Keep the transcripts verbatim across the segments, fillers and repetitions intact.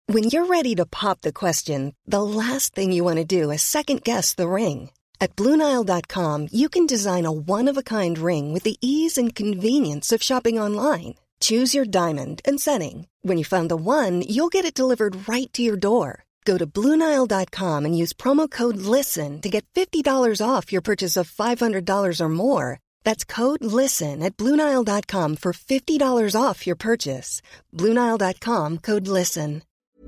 When you're ready to pop the question, the last thing you want to do is second-guess the ring. At Blue Nile dot com, you can design a one-of-a-kind ring with the ease and convenience of shopping online. Choose your diamond and setting. When you find the one, you'll get it delivered right to your door. Go to Blue Nile dot com and use promo code LISTEN to get fifty dollars off your purchase of five hundred dollars or more. That's code LISTEN at Blue Nile dot com for fifty dollars off your purchase. Blue Nile dot com, code LISTEN.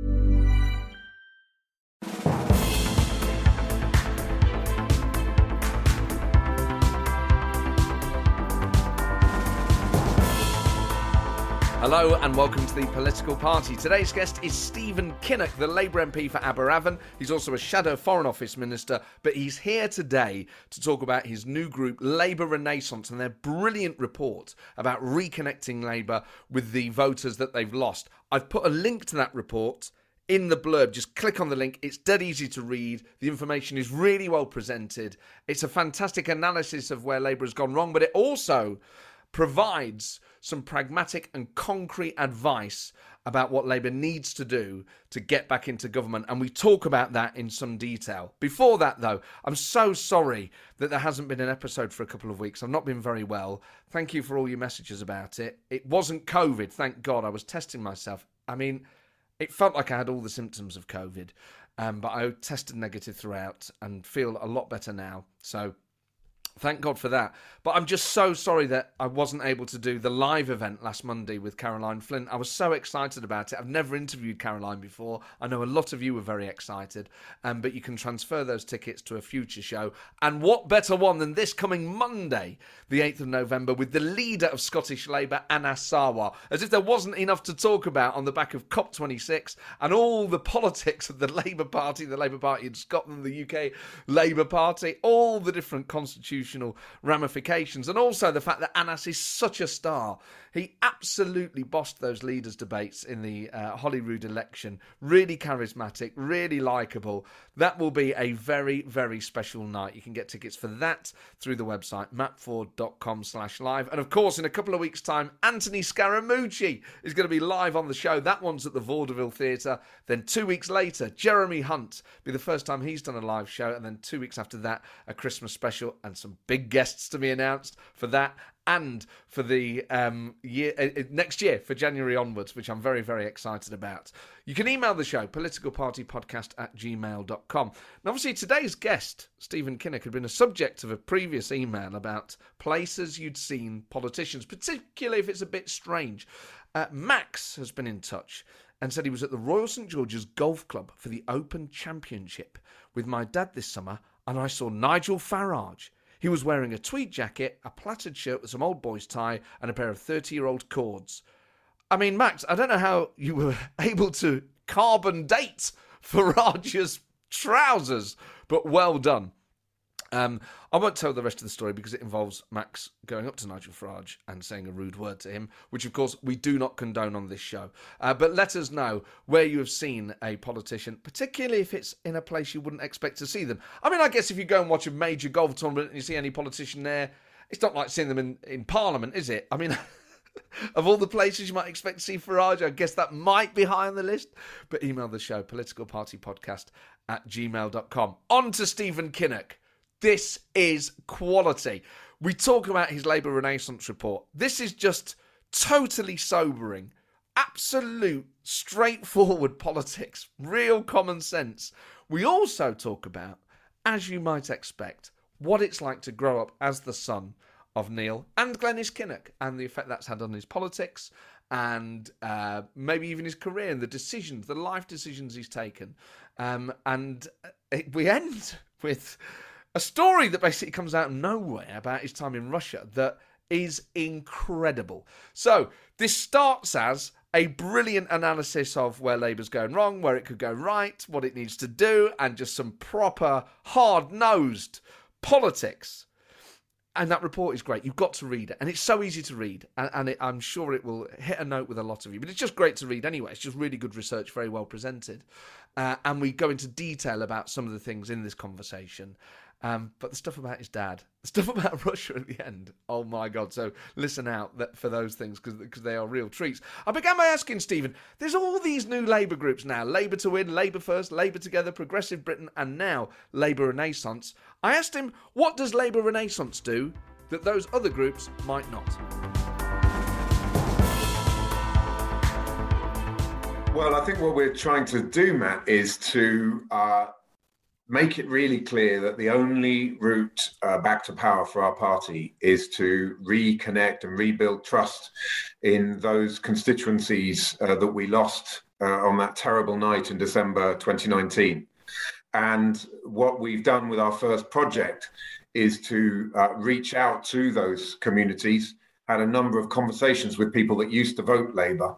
Hello and welcome to The Political Party. Today's guest is Stephen Kinnock, the Labour M P for Aberavon. He's also a shadow Foreign Office Minister, but he's here today to talk about his new group, Labour Renaissance, and their brilliant report about reconnecting Labour with the voters that they've lost. I've put a link to that report in the blurb. Just click on the link. It's dead easy to read. The information is really well presented. It's a fantastic analysis of where Labour has gone wrong, but it also provides some pragmatic and concrete advice about what Labour needs to do to get back into government. And we talk about that in some detail. Before that, though, I'm so sorry that there hasn't been an episode for a couple of weeks. I've not been very well. Thank you for all your messages about it. It wasn't COVID, thank God. I was testing myself. I mean, it felt like I had all the symptoms of COVID, um, but I tested negative throughout and feel a lot better now. So thank God for that. But I'm just so sorry that I wasn't able to do the live event last Monday with Caroline Flint. I was so excited about it. I've never interviewed Caroline before. I know a lot of you were very excited. Um, but you can transfer those tickets to a future show. And what better one than this coming Monday, the eighth of November, with the leader of Scottish Labour, Anas Sarwar. As if there wasn't enough to talk about on the back of COP twenty-six and all the politics of the Labour Party, the Labour Party in Scotland, the U K Labour Party, all the different constitutional ramifications, and also the fact that Anas is such a star. He absolutely bossed those leaders' debates in the uh, Holyrood election. Really charismatic, really likeable. That will be a very, very special night. You can get tickets for that through the website, mattford.com slash live. And of course, in a couple of weeks' time, Anthony Scaramucci is going to be live on the show. That one's at the Vaudeville Theatre. Then two weeks later, Jeremy Hunt will be the first time he's done a live show. And then two weeks after that, a Christmas special and some big guests to be announced for that. And for the um, year uh, next year, for January onwards, which I'm very, very excited about. You can email the show, politicalpartypodcast at gmail dot com. And obviously today's guest, Stephen Kinnock, had been a subject of a previous email about places you'd seen politicians, particularly if it's a bit strange. Uh, Max has been in touch and said he was at the Royal St George's Golf Club for the Open Championship with my dad this summer, and I saw Nigel Farage. He was wearing a tweed jacket, a plaited shirt with some old boy's tie, and a pair of thirty-year-old cords. I mean, Max, I don't know how you were able to carbon date Farage's trousers, but well done. Um, I won't tell the rest of the story because it involves Max going up to Nigel Farage and saying a rude word to him, which, of course, we do not condone on this show. Uh, but let us know where you have seen a politician, particularly if it's in a place you wouldn't expect to see them. I mean, I guess if you go and watch a major golf tournament and you see any politician there, it's not like seeing them in, in Parliament, is it? I mean, of all the places you might expect to see Farage, I guess that might be high on the list. But email the show, politicalpartypodcast at gmail dot com. On to Stephen Kinnock. This is quality. We talk about his Labour Renaissance report. This is just totally sobering. Absolute, straightforward politics. Real common sense. We also talk about, as you might expect, what it's like to grow up as the son of Neil and Glenys Kinnock and the effect that's had on his politics and uh, maybe even his career and the decisions, the life decisions he's taken. Um, and it, we end with a story that basically comes out of nowhere about his time in Russia that is incredible. So this starts as a brilliant analysis of where Labour's going wrong, where it could go right, what it needs to do, and just some proper hard-nosed politics. And that report is great. You've got to read it. And it's so easy to read. And, and it, I'm sure it will hit a note with a lot of you. But it's just great to read anyway. It's just really good research, very well presented. Uh, and we go into detail about some of the things in this conversation. Um, but the stuff about his dad, the stuff about Russia at the end, oh my God. So listen out that for those things because they are real treats. I began by asking Stephen, there's all these new Labour groups now, Labour to Win, Labour First, Labour Together, Progressive Britain, and now Labour Renaissance. I asked him, what does Labour Renaissance do that those other groups might not? Well, I think what we're trying to do, Matt, is to uh, make it really clear that the only route uh, back to power for our party is to reconnect and rebuild trust in those constituencies uh, that we lost uh, on that terrible night in December twenty nineteen. And what we've done with our first project is to uh, reach out to those communities, had a number of conversations with people that used to vote Labour,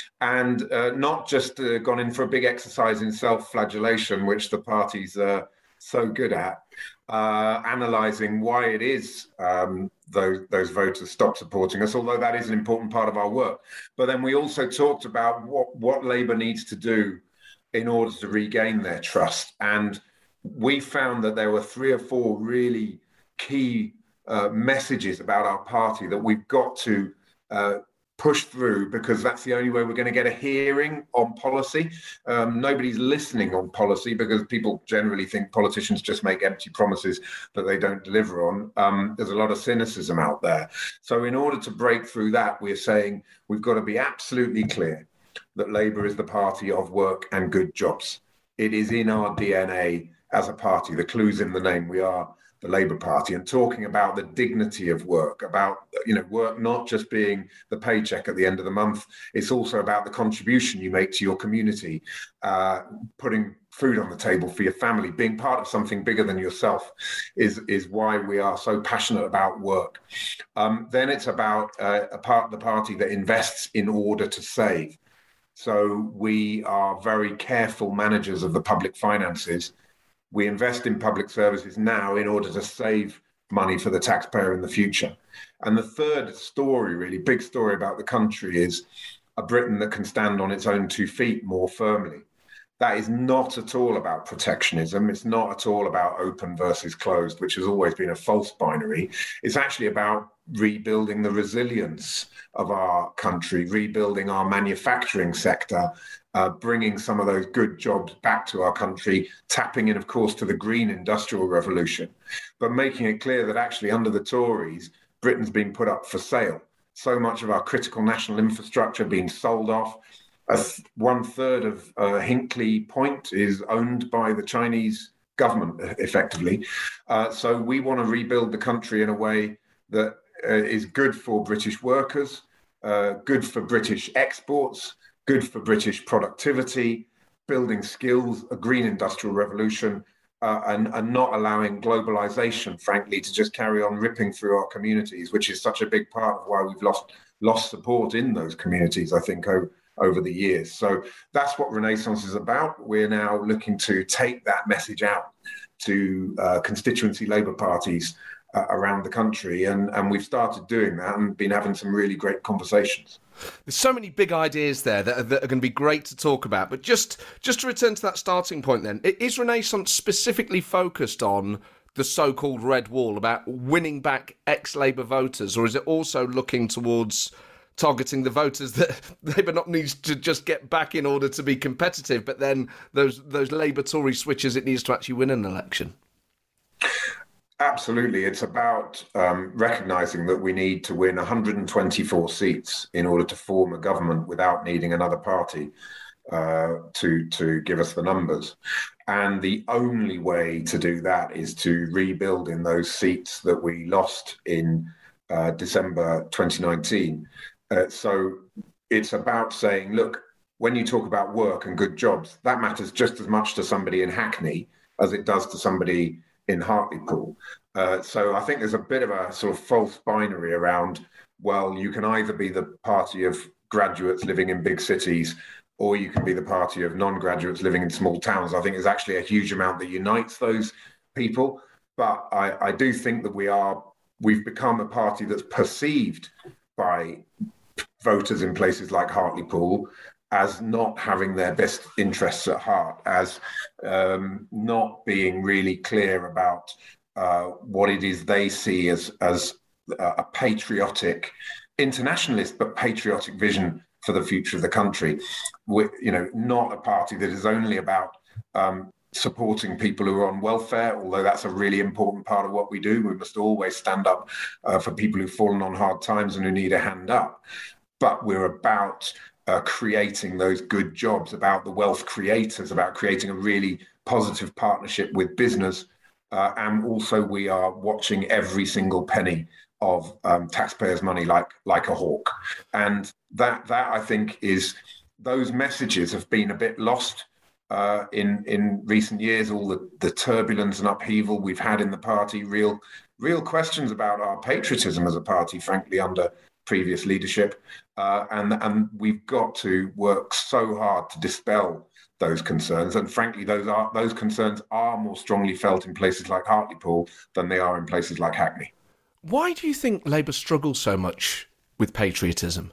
and uh, not just uh, gone in for a big exercise in self-flagellation, which the party's uh, so good at, uh, analysing why it is um, those, those voters stopped supporting us, although that is an important part of our work. But then we also talked about what, what Labour needs to do in order to regain their trust. And we found that there were three or four really key Uh, messages about our party that we've got to uh, push through, because that's the only way we're going to get a hearing on policy. Um, nobody's listening on policy because people generally think politicians just make empty promises that they don't deliver on. Um, there's a lot of cynicism out there. So in order to break through that, we're saying we've got to be absolutely clear that Labour is the party of work and good jobs. It is in our D N A as a party. The clue's in the name. We are the Labour Party, and talking about the dignity of work, about, you know, work not just being the paycheck at the end of the month. It's also about the contribution you make to your community, uh, putting food on the table for your family, being part of something bigger than yourself is, is why we are so passionate about work. Um, then it's about uh, a part of the party that invests in order to save. So we are very careful managers of the public finances. We invest in public services now in order to save money for the taxpayer in the future. And the third story, really big story about the country, is a Britain that can stand on its own two feet more firmly. That is not at all about protectionism. It's not at all about open versus closed, which has always been a false binary. It's actually about rebuilding the resilience of our country, rebuilding our manufacturing sector, uh, bringing some of those good jobs back to our country, tapping in, of course, to the green industrial revolution, but making it clear that actually under the Tories, Britain's been put up for sale. So much of our critical national infrastructure being sold off. A th- one third of uh, Hinkley Point is owned by the Chinese government, effectively. Uh, so we want to rebuild the country in a way that uh, is good for British workers, uh, good for British exports, good for British productivity, building skills, a green industrial revolution, uh, and, and not allowing globalization, frankly, to just carry on ripping through our communities, which is such a big part of why we've lost lost support in those communities, I think, over, over the years. So that's what Renaissance is about. We're now looking to take that message out to uh, constituency Labour parties uh, around the country. And, and we've started doing that and been having some really great conversations. There's so many big ideas there that are, that are going to be great to talk about. But just, just to return to that starting point then, is Renaissance specifically focused on the so-called Red Wall, about winning back ex-Labour voters, or is it also looking towards targeting the voters that Labour not needs to just get back in order to be competitive, but then those those Labour-Tory switches it needs to actually win an election? Absolutely. It's about um, recognising that we need to win one hundred twenty-four seats in order to form a government without needing another party uh, to, to give us the numbers. And the only way to do that is to rebuild in those seats that we lost in uh, December twenty nineteen. Uh, so it's about saying, look, when you talk about work and good jobs, that matters just as much to somebody in Hackney as it does to somebody in Hartlepool. Uh, so I think there's a bit of a sort of false binary around, well, you can either be the party of graduates living in big cities or you can be the party of non-graduates living in small towns. I think there's actually a huge amount that unites those people. But I, I do think that we are, we've become a party that's perceived by voters in places like Hartlepool as not having their best interests at heart, as um, not being really clear about uh, what it is they see as, as a patriotic, internationalist, but patriotic vision for the future of the country. We're, you know, not a party that is only about um, supporting people who are on welfare, although that's a really important part of what we do. We must always stand up uh, for people who've fallen on hard times and who need a hand up. But we're about uh, creating those good jobs, about the wealth creators, about creating a really positive partnership with business. Uh, and also we are watching every single penny of um, taxpayers' money like like a hawk. And that, that I think is, those messages have been a bit lost Uh, in in recent years. All the, the turbulence and upheaval we've had in the party, real real questions about our patriotism as a party, frankly, under previous leadership, uh, and and we've got to work so hard to dispel those concerns. And frankly, those are those concerns are more strongly felt in places like Hartlepool than they are in places like Hackney. Why do you think Labour struggles so much with patriotism?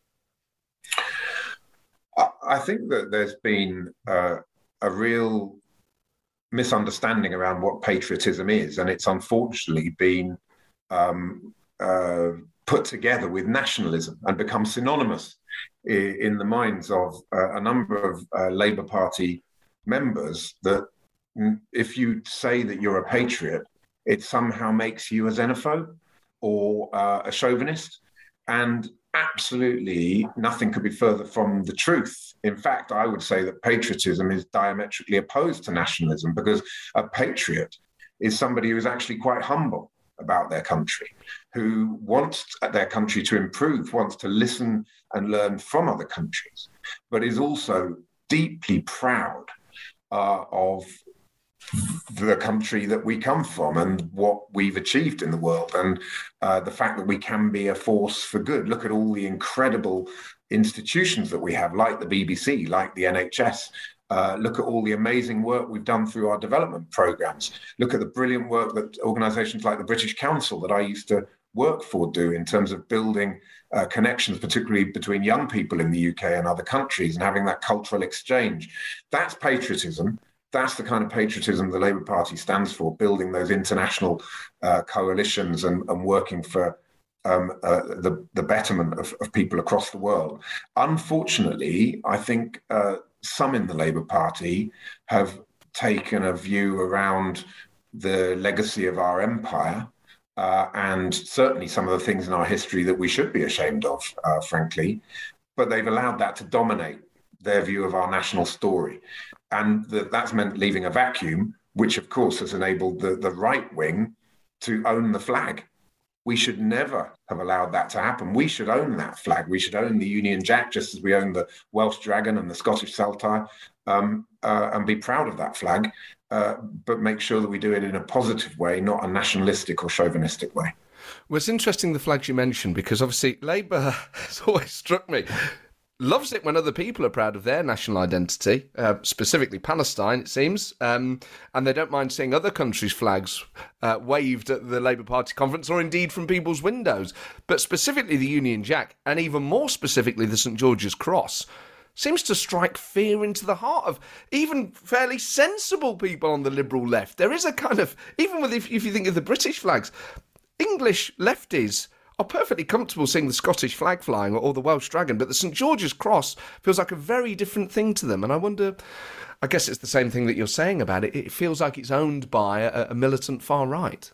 I think that there's been uh, a real misunderstanding around what patriotism is, and it's unfortunately been um, uh, put together with nationalism and become synonymous in, in the minds of uh, a number of uh, Labour Party members, that if you say that you're a patriot, it somehow makes you a xenophobe or uh, a chauvinist. And absolutely nothing could be further from the truth. In fact, I would say that patriotism is diametrically opposed to nationalism, because a patriot is somebody who is actually quite humble about their country, who wants their country to improve, wants to listen and learn from other countries, but is also deeply proud uh, of the country that we come from and what we've achieved in the world, and uh, the fact that we can be a force for good. Look at all the incredible institutions that we have, like the B B C, like the N H S. Uh, look at all the amazing work we've done through our development programs. Look at the brilliant work that organisations like the British Council that I used to work for do in terms of building uh, connections, particularly between young people in the U K and other countries, and having that cultural exchange. That's patriotism. That's the kind of patriotism the Labour Party stands for, building those international uh, coalitions and, and working for um, uh, the, the betterment of, of people across the world. Unfortunately, I think uh, some in the Labour Party have taken a view around the legacy of our empire, uh, and certainly some of the things in our history that we should be ashamed of, uh, frankly, but they've allowed that to dominate their view of our national story. And that that's meant leaving a vacuum, which of course has enabled the, the right wing to own the flag. We should never have allowed that to happen. We should own that flag. We should own the Union Jack, just as we own the Welsh Dragon and the Scottish Saltire, um, uh, and be proud of that flag, uh, but make sure that we do it in a positive way, not a nationalistic or chauvinistic way. Well, it's interesting the flags you mentioned, because obviously Labour has always struck me. Loves it when other people are proud of their national identity, uh, specifically Palestine, it seems, um, and they don't mind seeing other countries' flags uh, waved at the Labour Party conference, or indeed from people's windows. But specifically the Union Jack, and even more specifically the St George's Cross, seems to strike fear into the heart of even fairly sensible people on the Liberal left. There is a kind of, even with if, if you think of the British flags, English lefties are perfectly comfortable seeing the Scottish flag flying or, or the Welsh Dragon, but the St George's Cross feels like a very different thing to them. And I wonder, I guess it's the same thing that you're saying about it. It feels like it's owned by a, a militant far right.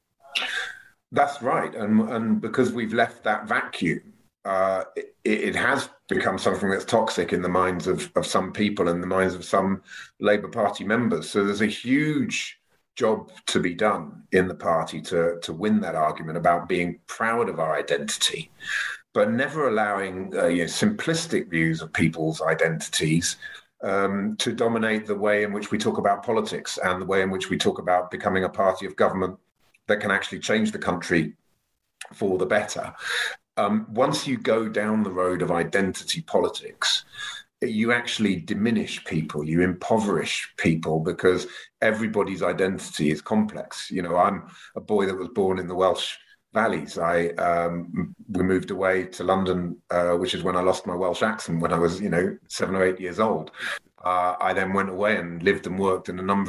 That's right. And, and because we've left that vacuum, uh, it, it has become something that's toxic in the minds of, of some people and the minds of some Labour Party members. So there's a huge job to be done in the party to, to win that argument about being proud of our identity, but never allowing uh, you know, simplistic views of people's identities um, to dominate the way in which we talk about politics and the way in which we talk about becoming a party of government that can actually change the country for the better. Um, once you go down the road of identity politics, you actually diminish people, you impoverish people, because everybody's identity is complex. You know, I'm a boy that was born in the Welsh Valleys. I um, we moved away to London, uh, which is when I lost my Welsh accent when I was, you know, seven or eight years old. Uh, I then went away and lived and worked in a number of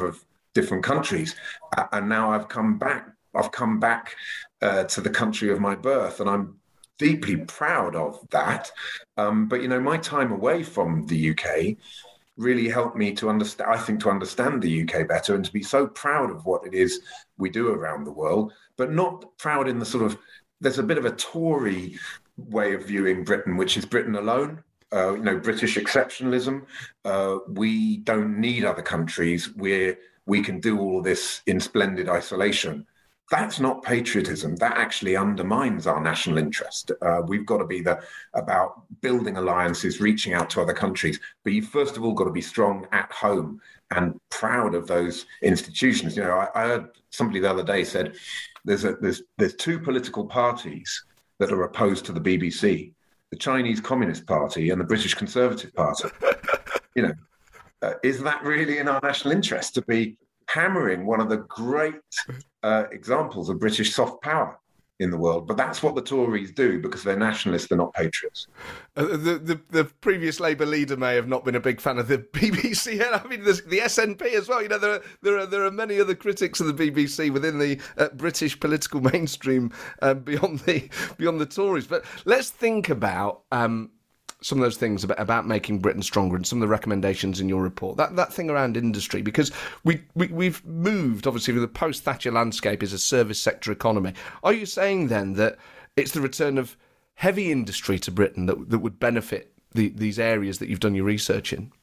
different countries. Uh, and now I've come back, I've come back uh, to the country of my birth, and I'm deeply proud of that. Um, but, you know, my time away from the U K really helped me to understand, I think, to understand the U K better and to be so proud of what it is we do around the world, but not proud in the sort of, there's a bit of a Tory way of viewing Britain, which is Britain alone. Uh, you know, British exceptionalism. Uh, we don't need other countries. We're, we can do all of this in splendid isolation. That's not patriotism. That actually undermines our national interest. Uh, we've got to be the, about building alliances, reaching out to other countries. But you first of all got to be strong at home and proud of those institutions. You know, I, I heard somebody the other day said there's a, there's there's two political parties that are opposed to the B B C: the Chinese Communist Party and the British Conservative Party. You know, uh, is that really in our national interest to be hammering one of the great uh, examples of British soft power in the world? But that's what the Tories do because they're nationalists, they're not patriots. Uh, the, the the previous Labour leader may have not been a big fan of the B B C. I mean, the, the S N P as well. You know, there are there are there are many other critics of the B B C within the uh, British political mainstream uh, beyond the beyond the Tories. But let's think about Um, some of those things about, about making Britain stronger and some of the recommendations in your report, that that thing around industry, because we, we, we've moved, obviously, with the post-Thatcher landscape is a service sector economy. Are you saying then that it's the return of heavy industry to Britain that, that would benefit the, these areas that you've done your research in?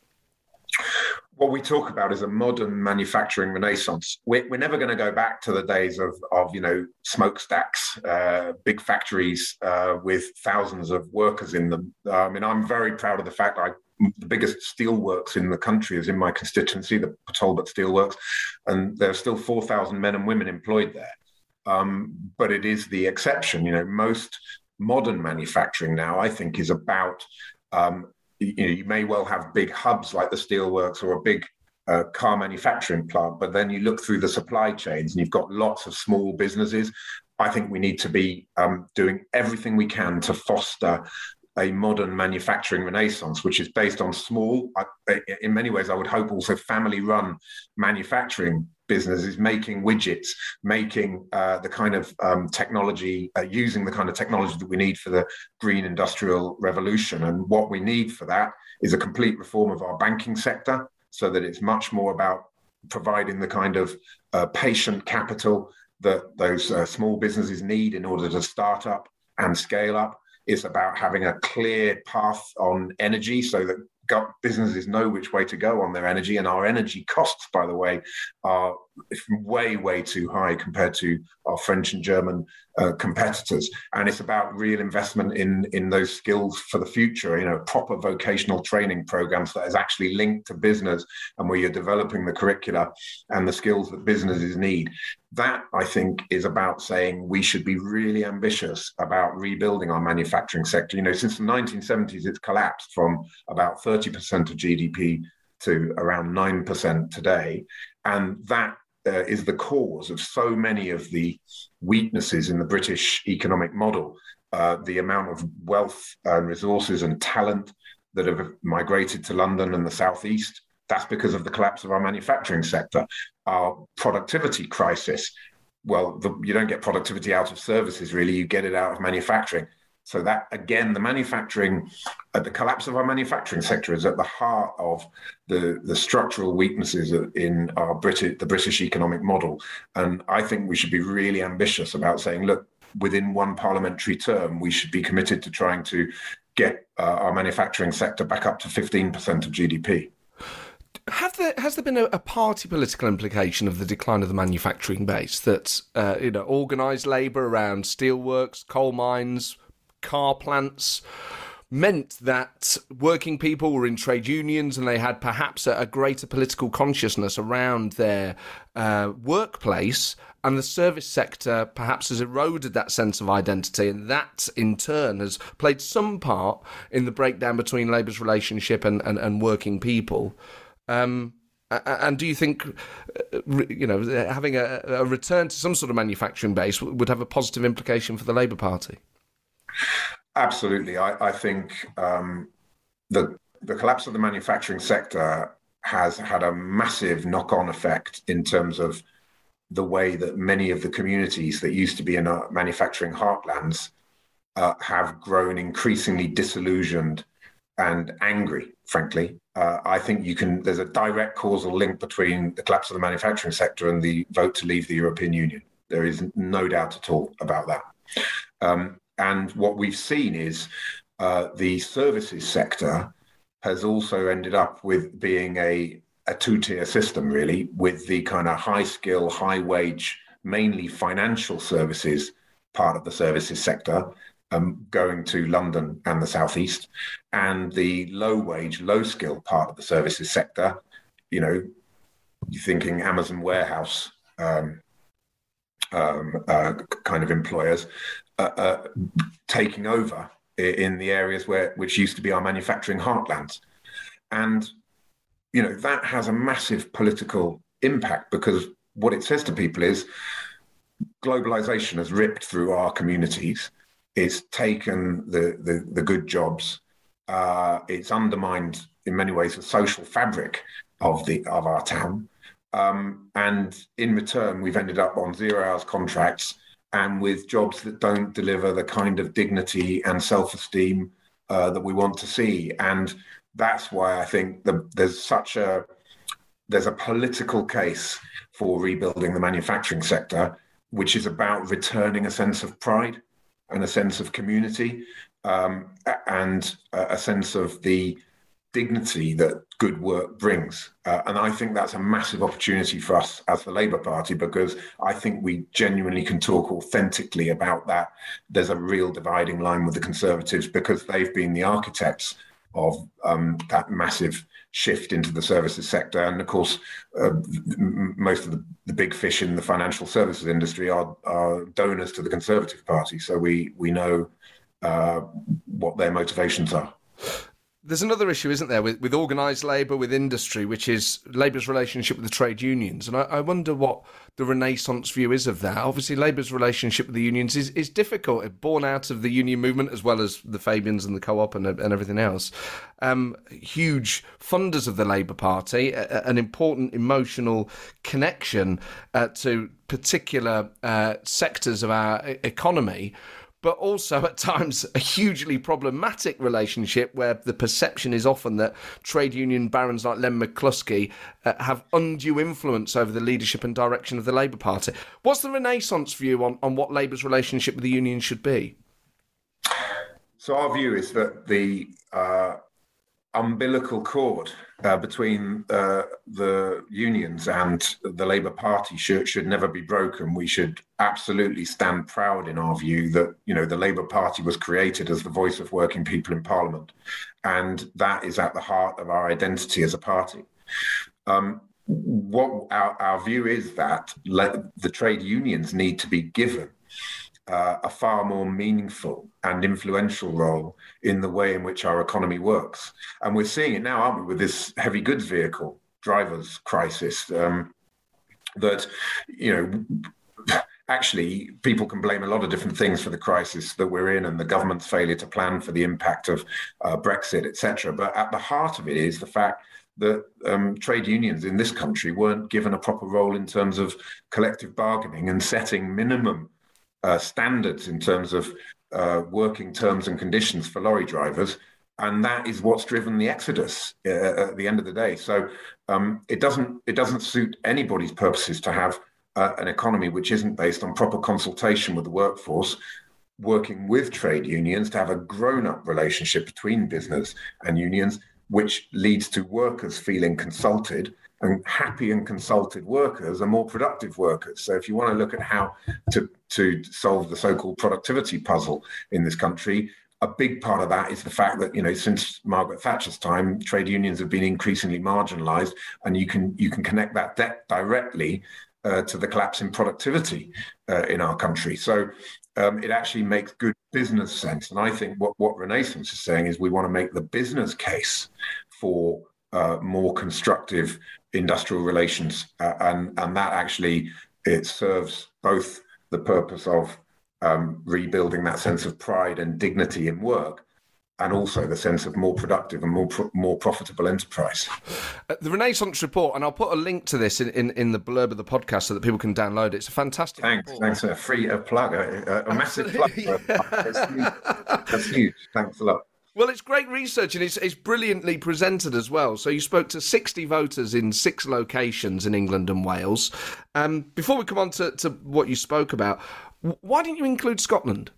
What we talk about is a modern manufacturing renaissance. We're, we're never going to go back to the days of, of you know, smokestacks, uh, big factories uh, with thousands of workers in them. Uh, I mean, I'm very proud of the fact that I, the biggest steelworks in the country is in my constituency, the Talbot Steelworks, and there are still four thousand men and women employed there. Um, but it is the exception. You know, most modern manufacturing now, I think, is about um, You know, you may well have big hubs like the steelworks or a big uh, car manufacturing plant, but then you look through the supply chains and you've got lots of small businesses. I think we need to be um, doing everything we can to foster a modern manufacturing renaissance, which is based on small, in many ways, I would hope also family-run manufacturing businesses making widgets, making uh, the kind of um, technology, uh, using the kind of technology that we need for the green industrial revolution. And what we need for that is a complete reform of our banking sector so that it's much more about providing the kind of uh, patient capital that those uh, small businesses need in order to start up and scale up. It's about having a clear path on energy so that businesses know which way to go on their energy. And our energy costs, by the way, are way, way too high compared to our French and German uh, competitors. And it's about real investment in, in those skills for the future, you know, proper vocational training programs that is actually linked to business and where you're developing the curricula and the skills that businesses need. That, I think, is about saying we should be really ambitious about rebuilding our manufacturing sector. You know, since the nineteen seventies, it's collapsed from about thirty percent of G D P to around nine percent today. And that uh, is the cause of so many of the weaknesses in the British economic model. Uh, the amount of wealth and resources and talent that have migrated to London and the Southeast, that's because of the collapse of our manufacturing sector. Our productivity crisis, well, the, you don't get productivity out of services, really, you get it out of manufacturing. So that, again, the manufacturing, uh, the collapse of our manufacturing sector is at the heart of the, the structural weaknesses in our British, the British economic model. And I think we should be really ambitious about saying, look, within one parliamentary term, we should be committed to trying to get uh, our manufacturing sector back up to fifteen percent of G D P. Have there, has there been a, a party political implication of the decline of the manufacturing base that, uh, you know, organised labour around steelworks, coal mines, car plants meant that working people were in trade unions and they had perhaps a, a greater political consciousness around their uh, workplace, and the service sector perhaps has eroded that sense of identity, and that in turn has played some part in the breakdown between Labour's relationship and, and, and working people? Um, and do you think, you know, having a, a return to some sort of manufacturing base would have a positive implication for the Labour Party? Absolutely. I, I think um, the the collapse of the manufacturing sector has had a massive knock-on effect in terms of the way that many of the communities that used to be in our manufacturing heartlands uh, have grown increasingly disillusioned and angry, frankly. Uh, I think you can, there's a direct causal link between the collapse of the manufacturing sector and the vote to leave the European Union. There is no doubt at all about that. Um, and what we've seen is uh, the services sector has also ended up with being a, a two-tier system, really, with the kind of high-skill, high-wage, mainly financial services part of the services sector um, going to London and the Southeast, and the low-wage, low-skill part of the services sector, you know, you're thinking Amazon warehouse um, um, uh, kind of employers uh, uh, taking over in the areas where which used to be our manufacturing heartlands. And, you know, that has a massive political impact, because what it says to people is globalization has ripped through our communities. It's taken the, the, the good jobs. Uh, it's undermined, in many ways, the social fabric of the of our town. Um, and in return, we've ended up on zero-hours contracts and with jobs that don't deliver the kind of dignity and self-esteem uh, that we want to see. And that's why I think the, there's such a there's a political case for rebuilding the manufacturing sector, which is about returning a sense of pride and a sense of community um, and a sense of the dignity that good work brings. Uh, and I think that's a massive opportunity for us as the Labour Party, because I think we genuinely can talk authentically about that. There's a real dividing line with the Conservatives, because they've been the architects of um, that massive shift into the services sector. And of course, uh, most of the, the big fish in the financial services industry are, are donors to the Conservative Party. So we, we know uh, what their motivations are. There's another issue, isn't there, with, with organised labour, with industry, which is Labour's relationship with the trade unions. And I, I wonder what the Renaissance view is of that. Obviously, Labour's relationship with the unions is, is difficult, born out of the union movement, as well as the Fabians and the Co-op and, and everything else. Um, huge funders of the Labour Party, a, an important emotional connection uh, to particular uh, sectors of our economy, but also at times a hugely problematic relationship where the perception is often that trade union barons like Len McCluskey uh, have undue influence over the leadership and direction of the Labour Party. What's the Renaissance view on, on what Labour's relationship with the union should be? So our view is that the uh, umbilical cord uh, between uh, the unions and the Labour Party should, should never be broken. We should absolutely stand proud in our view that, you know, the Labour Party was created as the voice of working people in Parliament. And that is at the heart of our identity as a party. Um, what our, our view is that le- the trade unions need to be given Uh, a far more meaningful and influential role in the way in which our economy works. And we're seeing it now, aren't we, with this heavy goods vehicle drivers crisis, um, that, you know, actually people can blame a lot of different things for the crisis that we're in and the government's failure to plan for the impact of uh, Brexit, et cetera. But at the heart of it is the fact that um, trade unions in this country weren't given a proper role in terms of collective bargaining and setting minimum Uh, standards in terms of uh, working terms and conditions for lorry drivers, and that is what's driven the exodus uh, at the end of the day. So um, it doesn't it doesn't suit anybody's purposes to have uh, an economy which isn't based on proper consultation with the workforce, working with trade unions to have a grown-up relationship between business and unions, which leads to workers feeling consulted. And happy and consulted workers are more productive workers. So if you want to look at how to, to solve the so-called productivity puzzle in this country, a big part of that is the fact that, you know, since Margaret Thatcher's time, trade unions have been increasingly marginalised, and you can you can connect that debt directly uh, to the collapse in productivity uh, in our country. So um, it actually makes good business sense. And I think what, what Renaissance is saying is we want to make the business case for uh, more constructive industrial relations, uh, and and that actually it serves both the purpose of um, rebuilding that sense of pride and dignity in work, and also the sense of more productive and more pro- more profitable enterprise. Uh, the Renaissance report, and I'll put a link to this in, in, in the blurb of the podcast so that people can download it. It's a fantastic Thanks, report. Thanks. A free a plug, a, a massive plug. That's huge. That's huge. Thanks a lot. Well, it's great research and it's, it's brilliantly presented as well. So you spoke to sixty voters in six locations in England and Wales. Um, before we come on to, to what you spoke about, why didn't you include Scotland?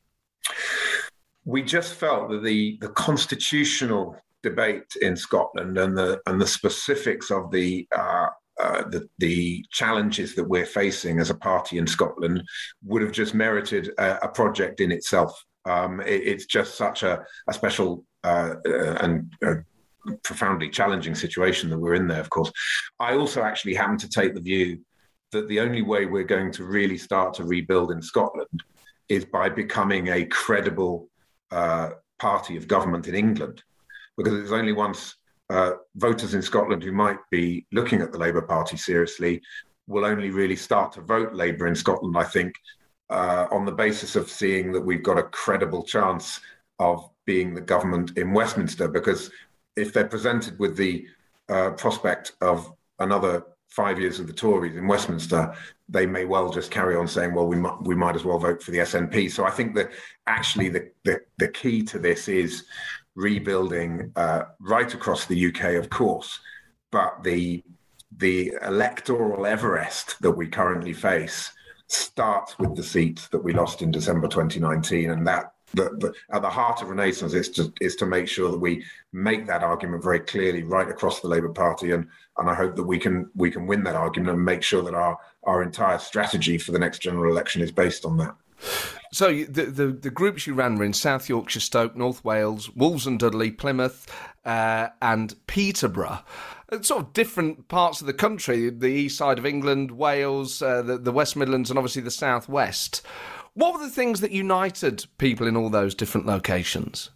We just felt that the, the constitutional debate in Scotland and the and the specifics of the, uh, uh, the the challenges that we're facing as a party in Scotland would have just merited a, a project in itself. Um, it, it's just such a, a special uh, uh, and uh, profoundly challenging situation that we're in there, of course. I also actually happen to take the view that the only way we're going to really start to rebuild in Scotland is by becoming a credible uh, party of government in England, because it's only once uh, voters in Scotland who might be looking at the Labour Party seriously will only really start to vote Labour in Scotland, I think, Uh, on the basis of seeing that we've got a credible chance of being the government in Westminster. Because if they're presented with the uh, prospect of another five years of the Tories in Westminster, they may well just carry on saying, well, we might, we might as well vote for the S N P. So I think that actually the, the, the key to this is rebuilding uh, right across the U K, of course, but the, the electoral Everest that we currently face starts with the seats that we lost in December twenty nineteen, and that the, the, at the heart of Renaissance is to is to make sure that we make that argument very clearly right across the Labour Party, and and I hope that we can we can win that argument and make sure that our our entire strategy for the next general election is based on that. So the, the the groups you ran were in South Yorkshire, Stoke, North Wales, Wolves and Dudley, Plymouth, uh, and Peterborough. Sort of different parts of the country, the east side of England, Wales, uh, the, the West Midlands, and obviously the South West. What were the things that united people in all those different locations?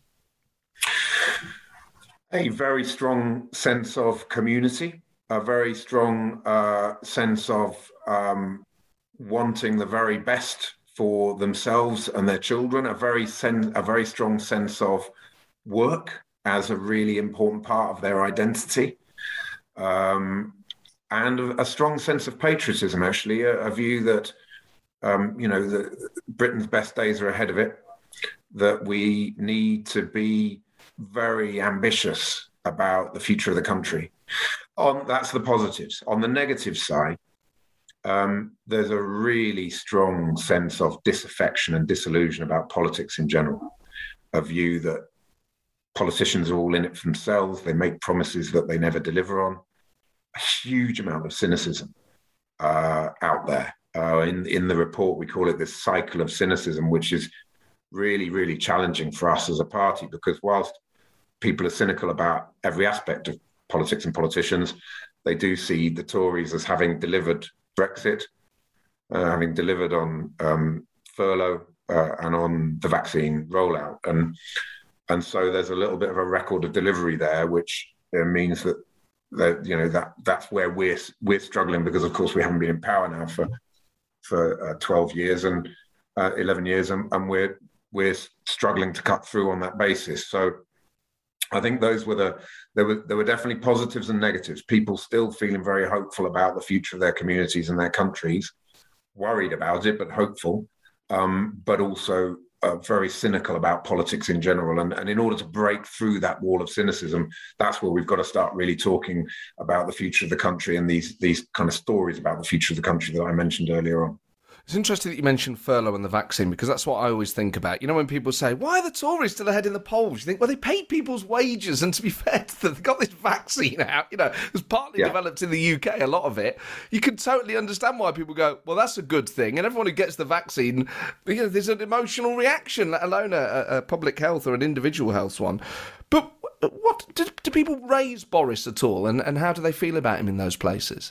A very strong sense of community, a very strong uh, sense of um, wanting the very best for themselves and their children, a very sen- a very strong sense of work as a really important part of their identity. Um, and a strong sense of patriotism, actually, a, a view that, um, you know, that Britain's best days are ahead of it, that we need to be very ambitious about the future of the country. On, that's the positives. On the negative side, um, there's a really strong sense of disaffection and disillusion about politics in general, a view that politicians are all in it for themselves. They make promises that they never deliver on. A huge amount of cynicism uh, out there. Uh, in, in the report, we call it this cycle of cynicism, which is really, really challenging for us as a party, because whilst people are cynical about every aspect of politics and politicians, they do see the Tories as having delivered Brexit, uh, having delivered on um, furlough uh, and on the vaccine rollout. And And so there's a little bit of a record of delivery there, which uh, means that, that you know that that's where we're we're struggling, because of course we haven't been in power now for for uh, twelve years and uh, eleven years, and, and we're we're struggling to cut through on that basis. So I think those were the there were there were definitely positives and negatives. People still feeling very hopeful about the future of their communities and their countries, worried about it but hopeful, um, but also Uh, very cynical about politics in general. And, and in order to break through that wall of cynicism, that's where we've got to start really talking about the future of the country and these these kind of stories about the future of the country that I mentioned earlier on. It's interesting that you mentioned furlough and the vaccine, because that's what I always think about. You know, when people say, why are the Tories still ahead in the polls? You think, well, they paid people's wages, and to be fair to them, they got this vaccine out. You know, it was partly yeah. developed in the U K, a lot of it. You can totally understand why people go, well, that's a good thing. And everyone who gets the vaccine, you know, there's an emotional reaction, let alone a, a public health or an individual health one. But what do, do people raise Boris at all, and, and how do they feel about him in those places?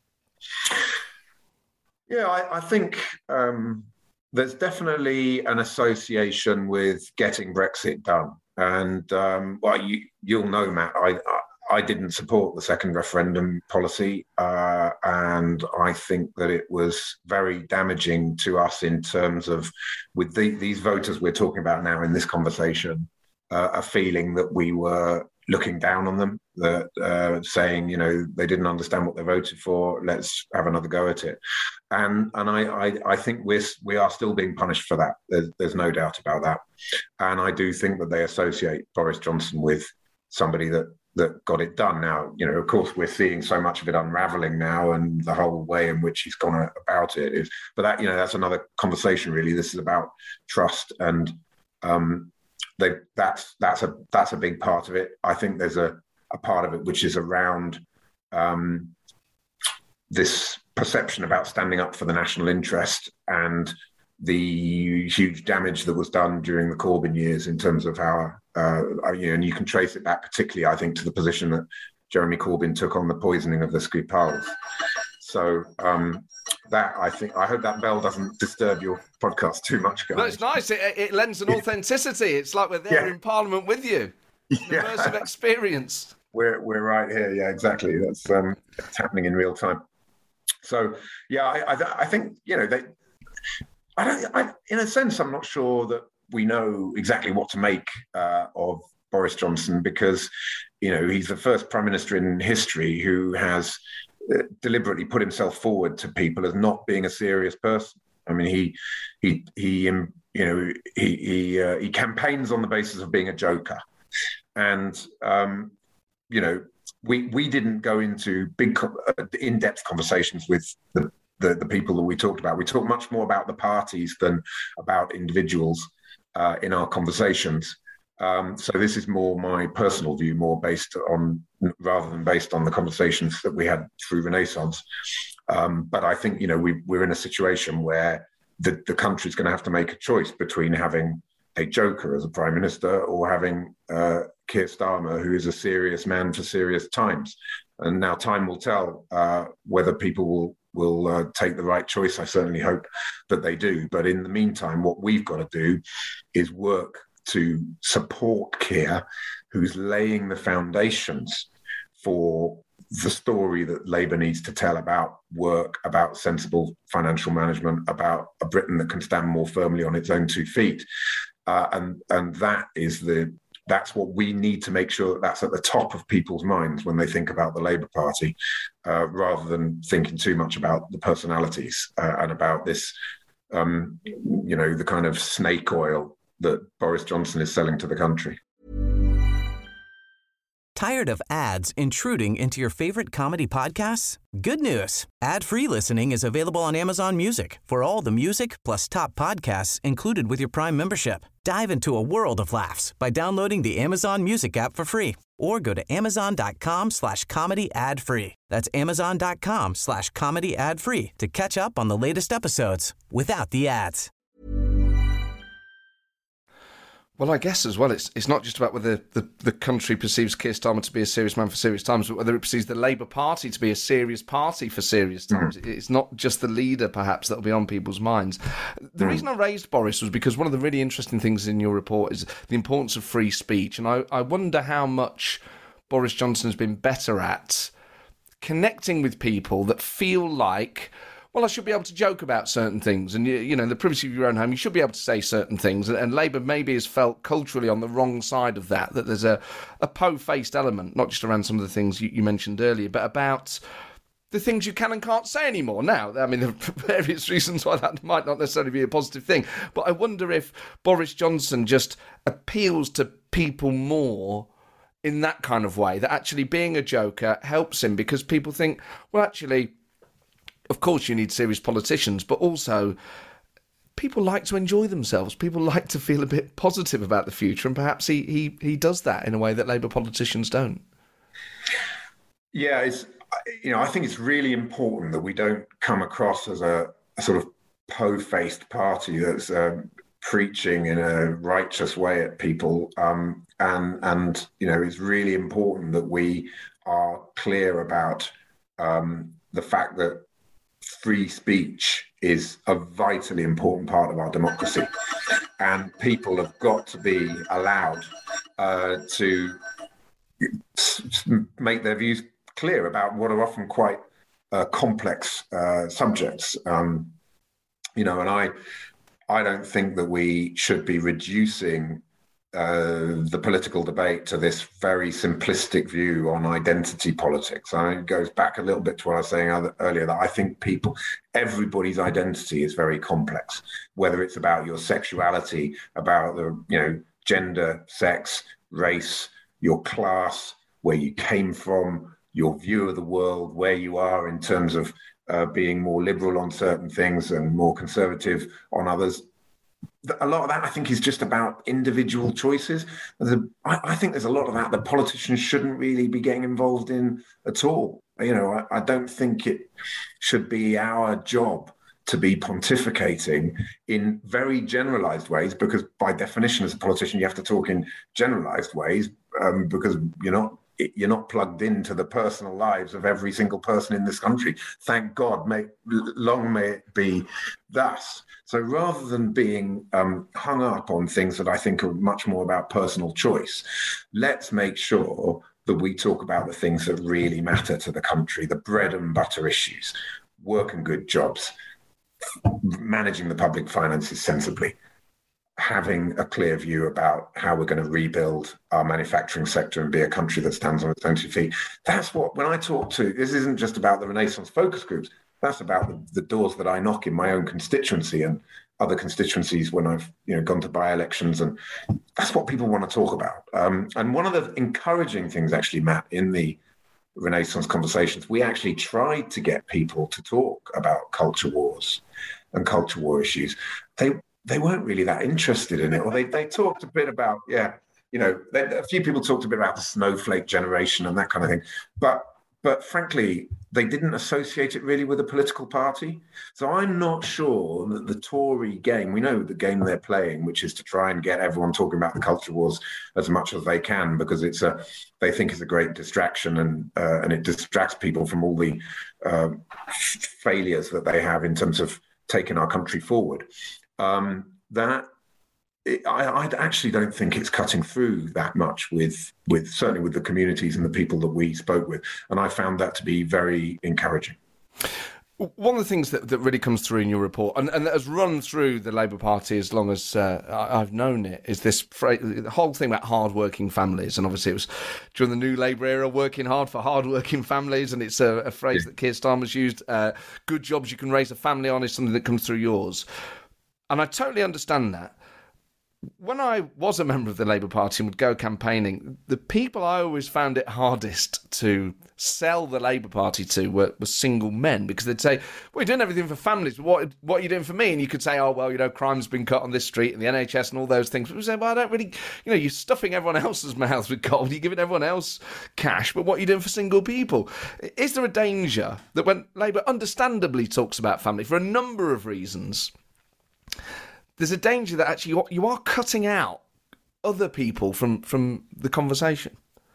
Yeah, I, I think um, there's definitely an association with getting Brexit done. And, um, well, you, you'll know, Matt, I, I, I didn't support the second referendum policy. Uh, and I think that it was very damaging to us in terms of, with the, these voters we're talking about now in this conversation, uh, a feeling that we were looking down on them, that uh, saying, you know, they didn't understand what they voted for, let's have another go at it. And and I I, I think we're we are still being punished for that. There's, there's no doubt about that. And I do think that they associate Boris Johnson with somebody that that got it done. Now, you know, of course, we're seeing so much of it unraveling now, and the whole way in which he's gone about it is. But that, you know, that's another conversation. Really, this is about trust, and um, they that's that's a that's a big part of it. I think there's a a part of it which is around um, this perception about standing up for the national interest and the huge damage that was done during the Corbyn years in terms of how, uh, you know, and you can trace it back particularly, I think, to the position that Jeremy Corbyn took on the poisoning of the Skripals. So um, that, I think, I hope that bell doesn't disturb your podcast too much, guys. No, it's nice. It, it lends an authenticity. It's like we're there yeah. in Parliament with you. It's an yeah. immersive experience. We're we're right here. Yeah, exactly. That's um, it's happening in real time. So yeah, I I, I think, you know, they. I don't. I, in a sense, I'm not sure that we know exactly what to make uh, of Boris Johnson, because, you know, he's the first prime minister in history who has uh, deliberately put himself forward to people as not being a serious person. I mean, he he he um, you know he he uh, he campaigns on the basis of being a joker, and um, you know we we didn't go into big uh, in-depth conversations with the. The, the people that we talked about. We talked much more about the parties than about individuals uh, in our conversations. Um, so this is more my personal view, more based on, rather than based on the conversations that we had through Renaissance. Um, but I think, you know, we, we're in a situation where the, the country's going to have to make a choice between having a joker as a prime minister or having uh, Keir Starmer, who is a serious man for serious times. And now time will tell uh, whether people will will uh, take the right choice. I certainly hope that they do. But in the meantime, what we've got to do is work to support Keir, who's laying the foundations for the story that Labour needs to tell about work, about sensible financial management, about a Britain that can stand more firmly on its own two feet. Uh, and, and that is the That's what we need to make sure that that's at the top of people's minds when they think about the Labour Party, uh, rather than thinking too much about the personalities uh, and about this, um, you know, the kind of snake oil that Boris Johnson is selling to the country. Tired of ads intruding into your favorite comedy podcasts? Good news. Ad-free listening is available on Amazon Music for all the music plus top podcasts included with your Prime membership. Dive into a world of laughs by downloading the Amazon Music app for free or go to amazon.com slash comedy ad free. That's amazon.com slash comedy ad free to catch up on the latest episodes without the ads. Well, I guess as well, it's it's not just about whether the, the country perceives Keir Starmer to be a serious man for serious times, but whether it perceives the Labour Party to be a serious party for serious times. Mm. It's not just the leader, perhaps, that will be on people's minds. The mm. reason I raised Boris was because one of the really interesting things in your report is the importance of free speech. And I, I wonder how much Boris Johnson has been better at connecting with people that feel like, well, I should be able to joke about certain things. And, you, you know, in the privacy of your own home, you should be able to say certain things. And, and Labour maybe has felt culturally on the wrong side of that, that there's a, a po-faced element, not just around some of the things you, you mentioned earlier, but about the things you can and can't say anymore. Now, I mean, there are various reasons why that might not necessarily be a positive thing. But I wonder if Boris Johnson just appeals to people more in that kind of way, that actually being a joker helps him, because people think, well, actually, of course, you need serious politicians, but also people like to enjoy themselves. People like to feel a bit positive about the future, and perhaps he he he does that in a way that Labour politicians don't. Yeah, it's you know I think it's really important that we don't come across as a, a sort of po-faced party that's um, preaching in a righteous way at people, um, and and you know it's really important that we are clear about um, the fact that free speech is a vitally important part of our democracy, and people have got to be allowed uh, to make their views clear about what are often quite uh, complex uh, subjects. Um, you know, and I, I don't think that we should be reducing uh, the political debate to this very simplistic view on identity politics. I mean, it goes back a little bit to what I was saying other, earlier, that I think people, everybody's identity is very complex, whether it's about your sexuality, about the, you know, gender, sex, race, your class, where you came from, your view of the world, where you are in terms of uh, being more liberal on certain things and more conservative on others. A lot of that, I think, is just about individual choices. The, I, I think there's a lot of that that politicians shouldn't really be getting involved in at all. You know, I, I don't think it should be our job to be pontificating in very generalized ways, because by definition, as a politician, you have to talk in generalized ways, um, because you're not you're not plugged into the personal lives of every single person in this country. Thank God, may, long may it be thus. So rather than being um, hung up on things that I think are much more about personal choice, let's make sure that we talk about the things that really matter to the country, the bread and butter issues, work and good jobs, managing the public finances sensibly, having a clear view about how we're going to rebuild our manufacturing sector and be a country that stands on its own two feet. That's what, when I talk to, this isn't just about the Renaissance focus groups, that's about the, the doors that I knock in my own constituency and other constituencies when I've, you know, gone to by-elections, and that's what people want to talk about. Um, and one of the encouraging things, actually, Matt, in the Renaissance conversations, we actually tried to get people to talk about culture wars and culture war issues. They they weren't really that interested in it, or they they talked a bit about, yeah, you know, they, a few people talked a bit about the snowflake generation and that kind of thing, but but frankly, they didn't associate it really with a political party. So I'm not sure that the Tory game, we know the game they're playing, which is to try and get everyone talking about the culture wars as much as they can, because it's a, they think it's a great distraction, and uh, and it distracts people from all the uh, failures that they have in terms of taking our country forward. Um, that it, I, I actually don't think it's cutting through that much with, with certainly with the communities and the people that we spoke with. And I found that to be very encouraging. One of the things that, that really comes through in your report, and, and that has run through the Labour Party as long as uh, I've known it, is this phrase, the whole thing about hard-working families. And obviously it was during the New Labour era, working hard for hard-working families, and it's a, a phrase that Keir Starmer's used. Uh, good jobs you can raise a family on is something that comes through yours. And I totally understand that. When I was a member of the Labour Party and would go campaigning, the people I always found it hardest to sell the Labour Party to were, were single men, because they'd say, well, you're doing everything for families, but what, what are you doing for me? And you could say, oh, well, you know, crime's been cut on this street and the N H S and all those things. But we say, well, I don't really, you know, you're stuffing everyone else's mouths with gold, you're giving everyone else cash, but what are you doing for single people? Is there a danger that when Labour understandably talks about family for a number of reasons, there's a danger that actually you are, you are cutting out other people from, from the conversation?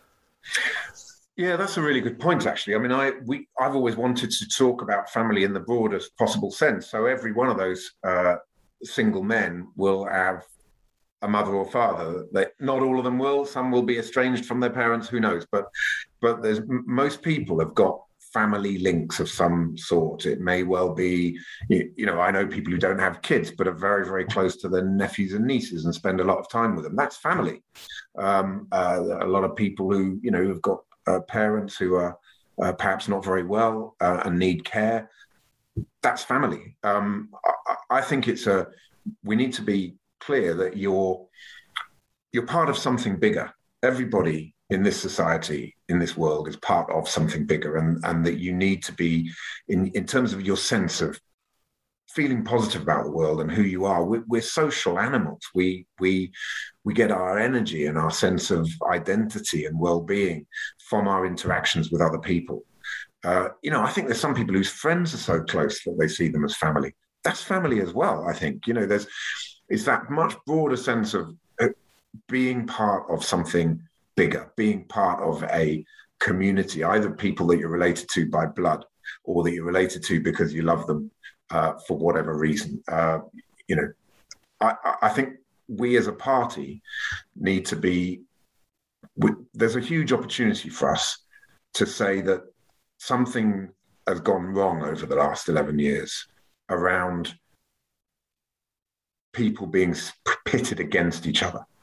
Yeah, that's a really good point, actually. I mean, I we I've always wanted to talk about family in the broadest possible sense. So every one of those uh, single men will have a mother or father. They, not all of them will. Some will be estranged from their parents. Who knows? But but there's most people have got family links of some sort. It may well be, you know, I know people who don't have kids but are very, very close to their nephews and nieces and spend a lot of time with them. That's family. Um, uh, a lot of people who, you know, have got uh, parents who are uh, perhaps not very well uh, and need care. That's family. Um, I, I think it's a, we need to be clear that you're, you're part of something bigger. Everybody in this society, in this world, is part of something bigger, and, and that you need to be, in, in terms of your sense of feeling positive about the world and who you are. We're, we're social animals. We we we get our energy and our sense of identity and well-being from our interactions with other people. Uh, you know, I think there's some people whose friends are so close that they see them as family. That's family as well, I think. You know, there's it's that much broader sense of being part of something bigger, being part of a community, either people that you're related to by blood or that you're related to because you love them uh, for whatever reason. Uh, you know, I, I think we as a party need to be, we, there's a huge opportunity for us to say that something has gone wrong over the last eleven years around people being pitted against each other,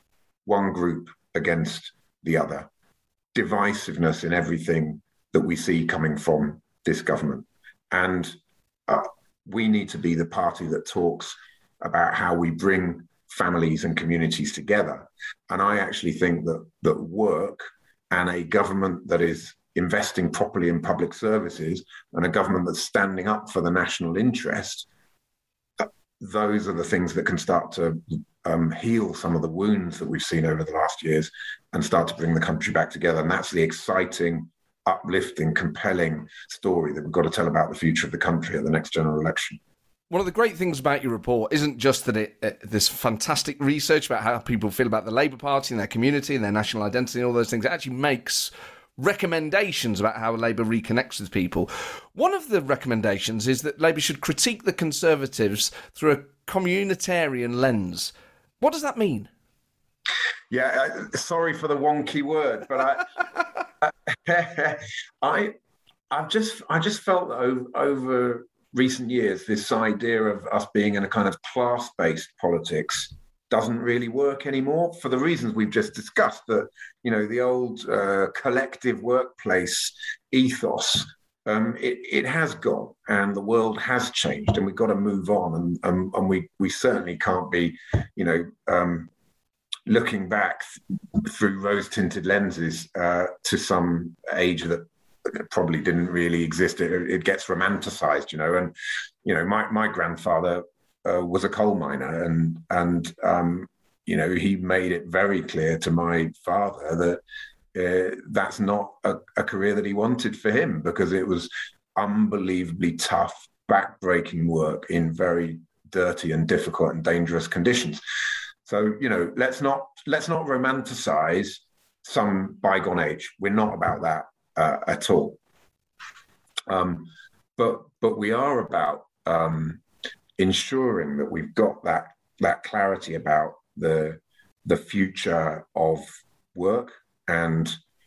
one group against the other, divisiveness in everything that we see coming from this government. And uh, we need to be the party that talks about how we bring families and communities together. And I actually think that that work and a government that is investing properly in public services and a government that's standing up for the national interest, those are the things that can start to um, heal some of the wounds that we've seen over the last years and start to bring the country back together. And that's the exciting, uplifting, compelling story that we've got to tell about the future of the country at the next general election. One of the great things about your report isn't just that it uh, this fantastic research about how people feel about the Labour Party and their community and their national identity and all those things. It actually makes recommendations about how Labour reconnects with people. One of the recommendations is that Labour should critique the Conservatives through a communitarian lens. What does that mean? Yeah, uh, sorry for the wonky word, but I, I, I, I've just, I just felt that over, over recent years, this idea of us being in a kind of class-based politics doesn't really work anymore for the reasons we've just discussed. That, you know, the old uh, collective workplace ethos, um, it, it has gone, and the world has changed, and we've got to move on. And, um, and we we certainly can't be, you know, um, looking back th- through rose-tinted lenses uh, to some age that probably didn't really exist. It, it gets romanticized, you know. And you know, my my grandfather Uh, was a coal miner, and and um, you know, he made it very clear to my father that uh, that's not a, a career that he wanted for him, because it was unbelievably tough, backbreaking work in very dirty and difficult and dangerous conditions. So, you know, let's not let's not romanticize some bygone age. We're not about that uh, at all. Um, but but we are about um, ensuring that we've got that that clarity about the the future of work and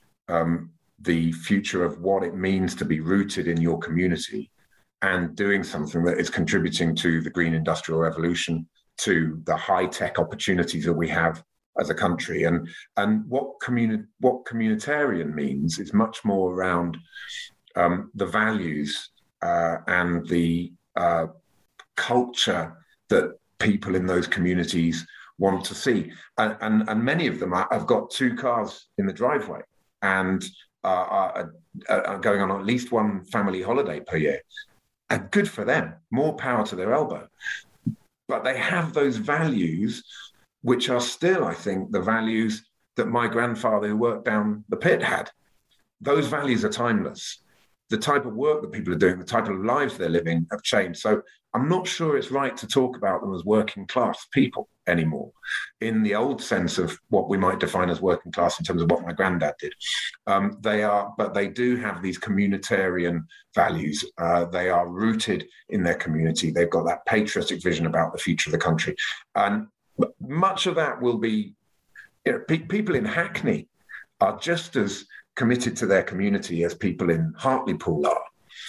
um, the future of what it means to be rooted in your community and doing something that is contributing to the green industrial revolution, to the high tech opportunities that we have as a country. And and what communi- what communitarian means is much more around um, the values uh, and the uh, culture that people in those communities want to see. And, and, and many of them are, have got two cars in the driveway and uh, are, are going on at least one family holiday per year. And good for them, more power to their elbow. But they have those values, which are still, I think, the values that my grandfather who worked down the pit had. Those values are timeless. The type of work that people are doing, the type of lives they're living have changed. So I'm not sure it's right to talk about them as working class people anymore, in the old sense of what we might define as working class in terms of what my granddad did. Um, they are, but they do have these communitarian values. Uh, they are rooted in their community. They've got that patriotic vision about the future of the country. And much of that will be, you know, pe- people in Hackney are just as committed to their community as people in Hartlepool are.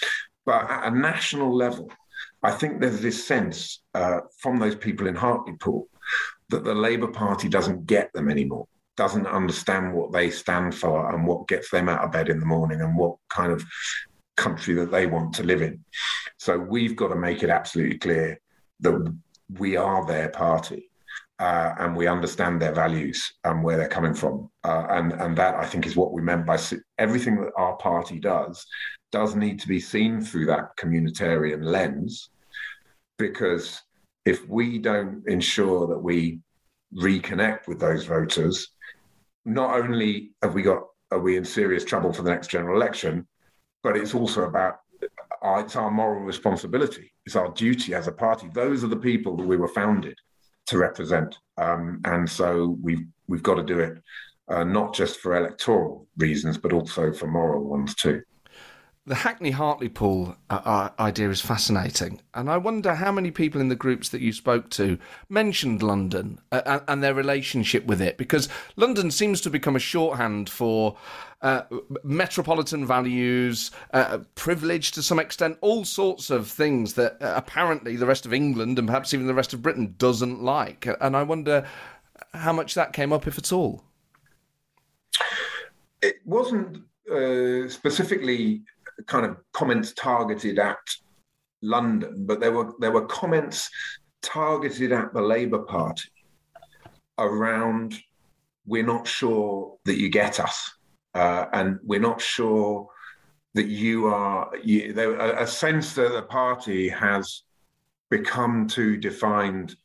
But at a national level, I think there's this sense uh, from those people in Hartlepool that the Labour Party doesn't get them anymore, doesn't understand what they stand for and what gets them out of bed in the morning and what kind of country that they want to live in. So we've got to make it absolutely clear that we are their party. Uh, and we understand their values and where they're coming from. Uh, and, and that, I think, is what we meant by everything that our party does, does need to be seen through that communitarian lens, because if we don't ensure that we reconnect with those voters, not only have we got, are we in serious trouble for the next general election, but it's also about, our, it's our moral responsibility. It's our duty as a party. Those are the people that we were founded to represent. Um, and so we've, we've got to do it, uh, not just for electoral reasons, but also for moral ones too. The Hackney-Hartlepool uh, idea is fascinating. And I wonder how many people in the groups that you spoke to mentioned London uh, and their relationship with it, because London seems to become a shorthand for uh, metropolitan values, uh, privilege to some extent, all sorts of things that uh, apparently the rest of England and perhaps even the rest of Britain doesn't like. And I wonder how much that came up, if at all? It wasn't uh, specifically kind of comments targeted at London, but there were there were comments targeted at the Labour Party around, we're not sure that you get us, uh, and we're not sure that you are, you, there, a, a sense that the party has become too defined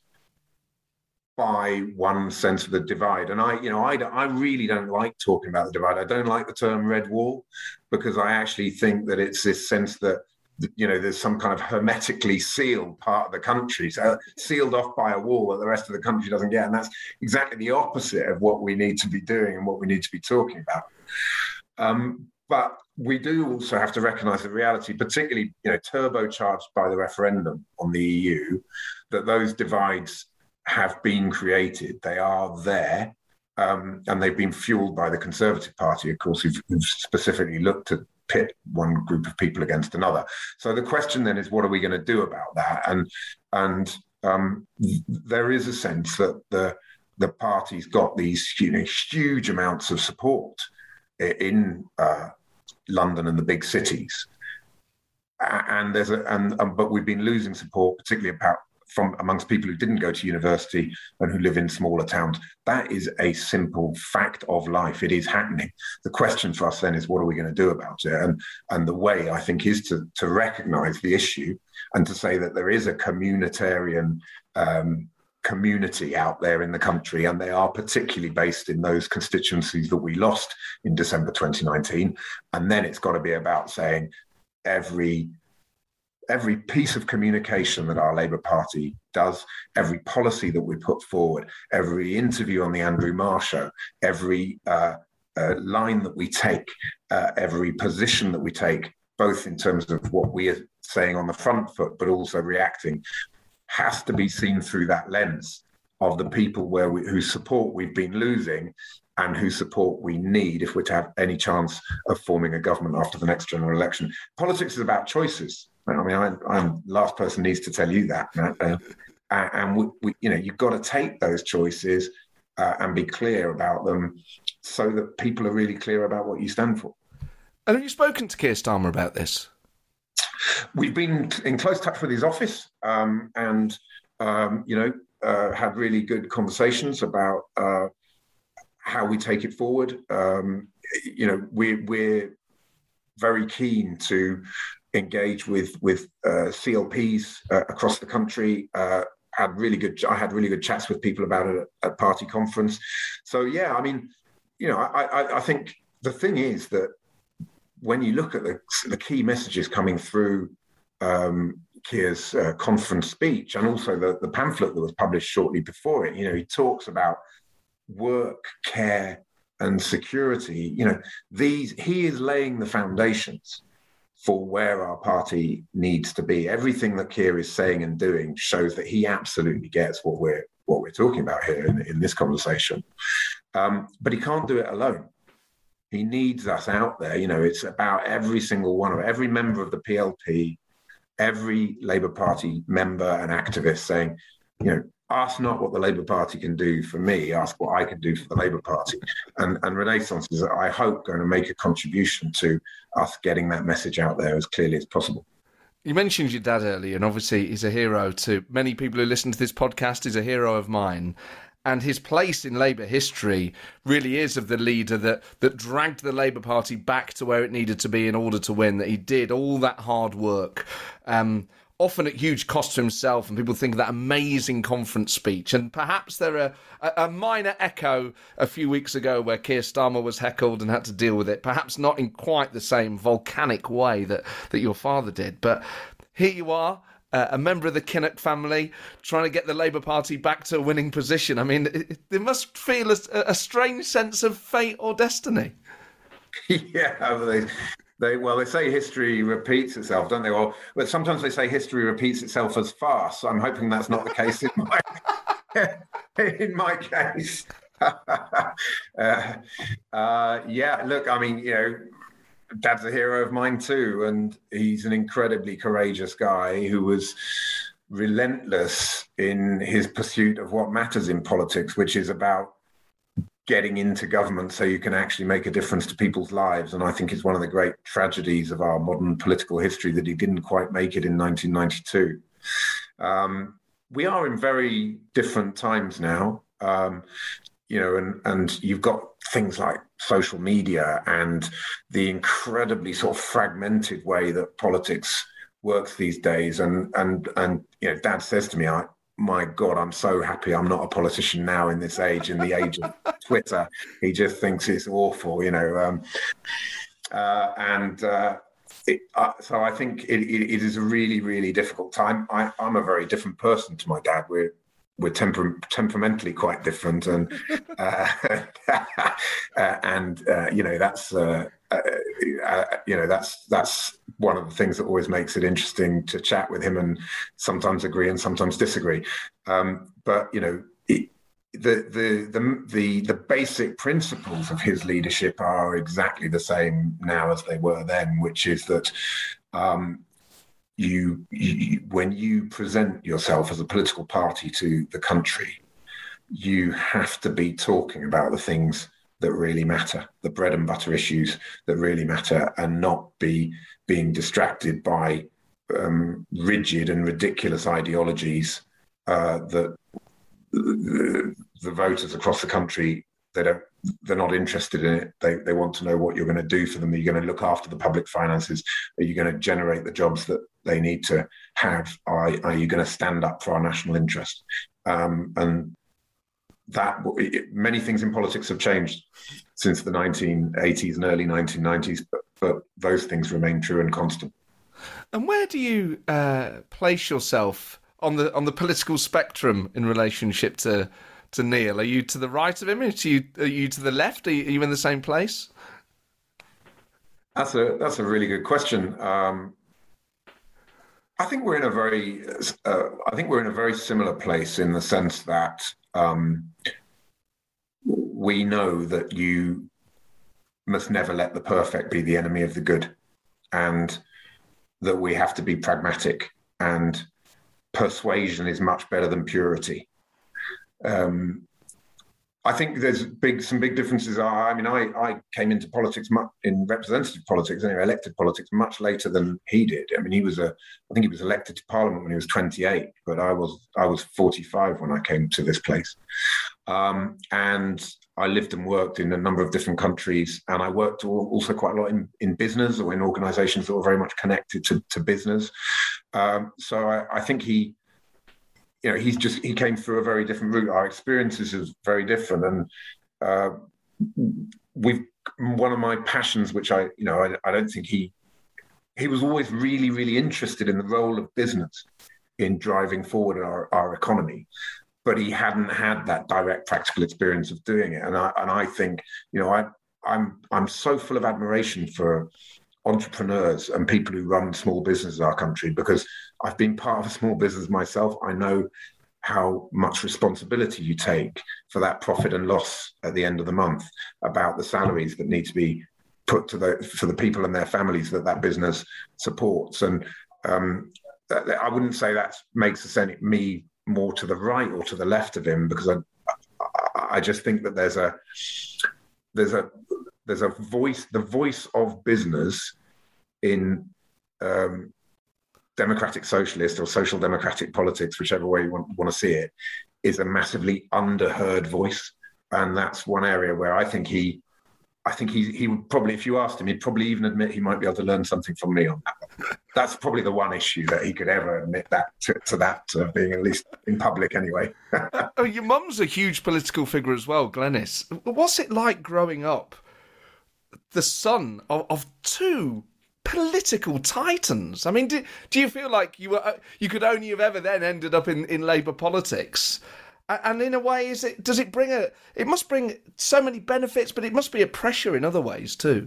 by one sense of the divide. And I, you know, I, I really don't like talking about the divide. I don't like the term red wall, because I actually think that it's this sense that, you know, there's some kind of hermetically sealed part of the country, so sealed off by a wall that the rest of the country doesn't get. And that's exactly the opposite of what we need to be doing and what we need to be talking about. Um, but we do also have to recognise the reality, particularly, you know, turbocharged by the referendum on the E U, that those divides have been created. They are there, um, and they've been fueled by the Conservative Party, of course, who've, who've specifically looked to pit one group of people against another. So the question then is, what are we going to do about that? And and um, there is a sense that the the party's got these, you know, huge amounts of support in uh, London and the big cities, and there's a and, and but we've been losing support, particularly about from amongst people who didn't go to university and who live in smaller towns. That is a simple fact of life. It is happening. The question for us then is, what are we going to do about it? And and the way, I think, is to, to recognise the issue and to say that there is a communitarian um, community out there in the country, and they are particularly based in those constituencies that we lost in December twenty nineteen. And then it's got to be about saying every Every piece of communication that our Labour Party does, every policy that we put forward, every interview on the Andrew Marr show, every uh, uh, line that we take, uh, every position that we take, both in terms of what we are saying on the front foot, but also reacting, has to be seen through that lens of the people where we, whose support we've been losing and whose support we need if we're to have any chance of forming a government after the next general election. Politics is about choices. I mean, I, I'm the last person needs to tell you that, uh, and we, we, you know, you've got to take those choices uh, and be clear about them, so that people are really clear about what you stand for. And have you spoken to Keir Starmer about this? We've been in close touch with his office, um, and um, you know, uh, had really good conversations about uh, how we take it forward. Um, you know, we, we're very keen to engage with with uh, C L Ps uh, across the country. Uh, had really good. I had really good chats with people about it at, at party conference. So yeah, I mean, you know, I, I, I think the thing is that when you look at the the key messages coming through um, Keir's uh, conference speech, and also the the pamphlet that was published shortly before it, you know, he talks about work, care, and security. You know, these he is laying the foundations for where our party needs to be. Everything that Keir is saying and doing shows that he absolutely gets what we're what we're talking about here in, in this conversation. Um, but he can't do it alone. He needs us out there. You know, it's about every single one of every member of the P L P, every Labour Party member and activist saying, you know, ask not what the Labour Party can do for me, ask what I can do for the Labour Party. And, and Renaissance is, I hope, going to make a contribution to us getting that message out there as clearly as possible. You mentioned your dad earlier, and obviously he's a hero to many people who listen to this podcast. He's a hero of mine. And his place in Labour history really is of the leader that, that dragged the Labour Party back to where it needed to be in order to win, that he did all that hard work. Um, often at huge cost to himself, and people think of that amazing conference speech. And perhaps there are a, a minor echo a few weeks ago where Keir Starmer was heckled and had to deal with it, perhaps not in quite the same volcanic way that, that your father did. But here you are, uh, a member of the Kinnock family, trying to get the Labour Party back to a winning position. I mean, it, it must feel a, a strange sense of fate or destiny. Yeah, they, they well, they say history repeats itself, don't they? Well, but sometimes they say history repeats itself as fast. I'm hoping that's not the case in my in my case. uh, uh, yeah, look, I mean, you know, Dad's a hero of mine too, and he's an incredibly courageous guy who was relentless in his pursuit of what matters in politics, which is about getting into government so you can actually make a difference to people's lives. And I think it's one of the great tragedies of our modern political history that he didn't quite make it in nineteen ninety-two. Um, we are in very different times now, um, you know, and, and you've got things like social media and the incredibly sort of fragmented way that politics works these days. And, and, and you know, Dad says to me, I, my God, I'm so happy I'm not a politician now in this age, in the age of Twitter. He just thinks it's awful, you know. Um, uh, and uh, it, uh, so I think it, it, it is a really, really difficult time. I, I'm a very different person to my dad. We're we're temper- temperamentally quite different, and uh, uh, and uh, you know that's. Uh, Uh, uh, you know, that's that's one of the things that always makes it interesting to chat with him, and sometimes agree and sometimes disagree. Um, but you know, it, the, the the the the basic principles of his leadership are exactly the same now as they were then, which is that um, you, you when you present yourself as a political party to the country, you have to be talking about the things that really matter, the bread and butter issues that really matter, and not be being distracted by um, rigid and ridiculous ideologies uh, that the, the voters across the country, they don't, they're not interested in it. They they want to know what you're going to do for them. Are you going to look after the public finances? Are you going to generate the jobs that they need to have? Are, are you going to stand up for our national interest? Um, and that many things in politics have changed since the nineteen eighties and early nineteen nineties, but, but those things remain true and constant. And where do you uh, place yourself on the on the political spectrum in relationship to to Neil? Are you to the right of him? Are you are you to the left? Are you, are you in the same place? That's a that's a really good question. Um, I think we're in a very uh, I think we're in a very similar place in the sense that. Um, we know that you must never let the perfect be the enemy of the good, and that we have to be pragmatic, and persuasion is much better than purity. Um, I think there's big some big differences. I mean, I, I came into politics much, in representative politics, anyway, elected politics much later than he did. I mean, he was a, I think he was elected to Parliament when he was twenty-eight, but I was I was forty-five when I came to this place, um, and I lived and worked in a number of different countries, and I worked also quite a lot in, in business or in organisations that were very much connected to, to business. Um, so I, I think he. You know, he's just, he came through a very different route. Our experiences is very different. And uh, we've, one of my passions, which I, you know, I, I don't think he, he was always really, really interested in the role of business in driving forward our, our economy, but he hadn't had that direct practical experience of doing it. And I, and I think, you know, I, I'm, I'm so full of admiration for entrepreneurs and people who run small businesses in our country, because I've been part of a small business myself. I know how much responsibility you take for that profit and loss at the end of the month, about the salaries that need to be put to the for the people and their families that that business supports. And um, I wouldn't say that makes me more to the right or to the left of him, because I I just think that there's a there's a There's a voice, the voice of business in um, democratic socialist or social democratic politics, whichever way you want, want to see it, is a massively underheard voice. And that's one area where I think he, I think he, he would probably, if you asked him, he'd probably even admit he might be able to learn something from me on that. That's probably the one issue that he could ever admit that to, to that, uh, being at least in public anyway. Oh, your mum's a huge political figure as well, Glenys. What's it like growing up the son of, of two political titans? I mean, do, do you feel like you were you could only have ever then ended up in, in Labour politics? And in a way, is it does it bring a it must bring so many benefits, but it must be a pressure in other ways too.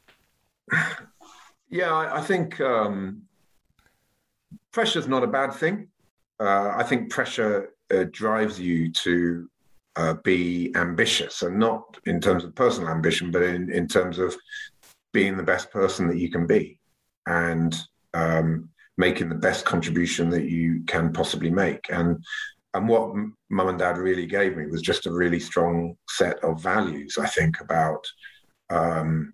Yeah, I, I think um, pressure's not a bad thing. Uh, I think pressure uh, drives you to Uh, be ambitious, and not in terms of personal ambition, but in, in terms of being the best person that you can be. And um, making the best contribution that you can possibly make. And and what mum and dad really gave me was just a really strong set of values, I think, about um,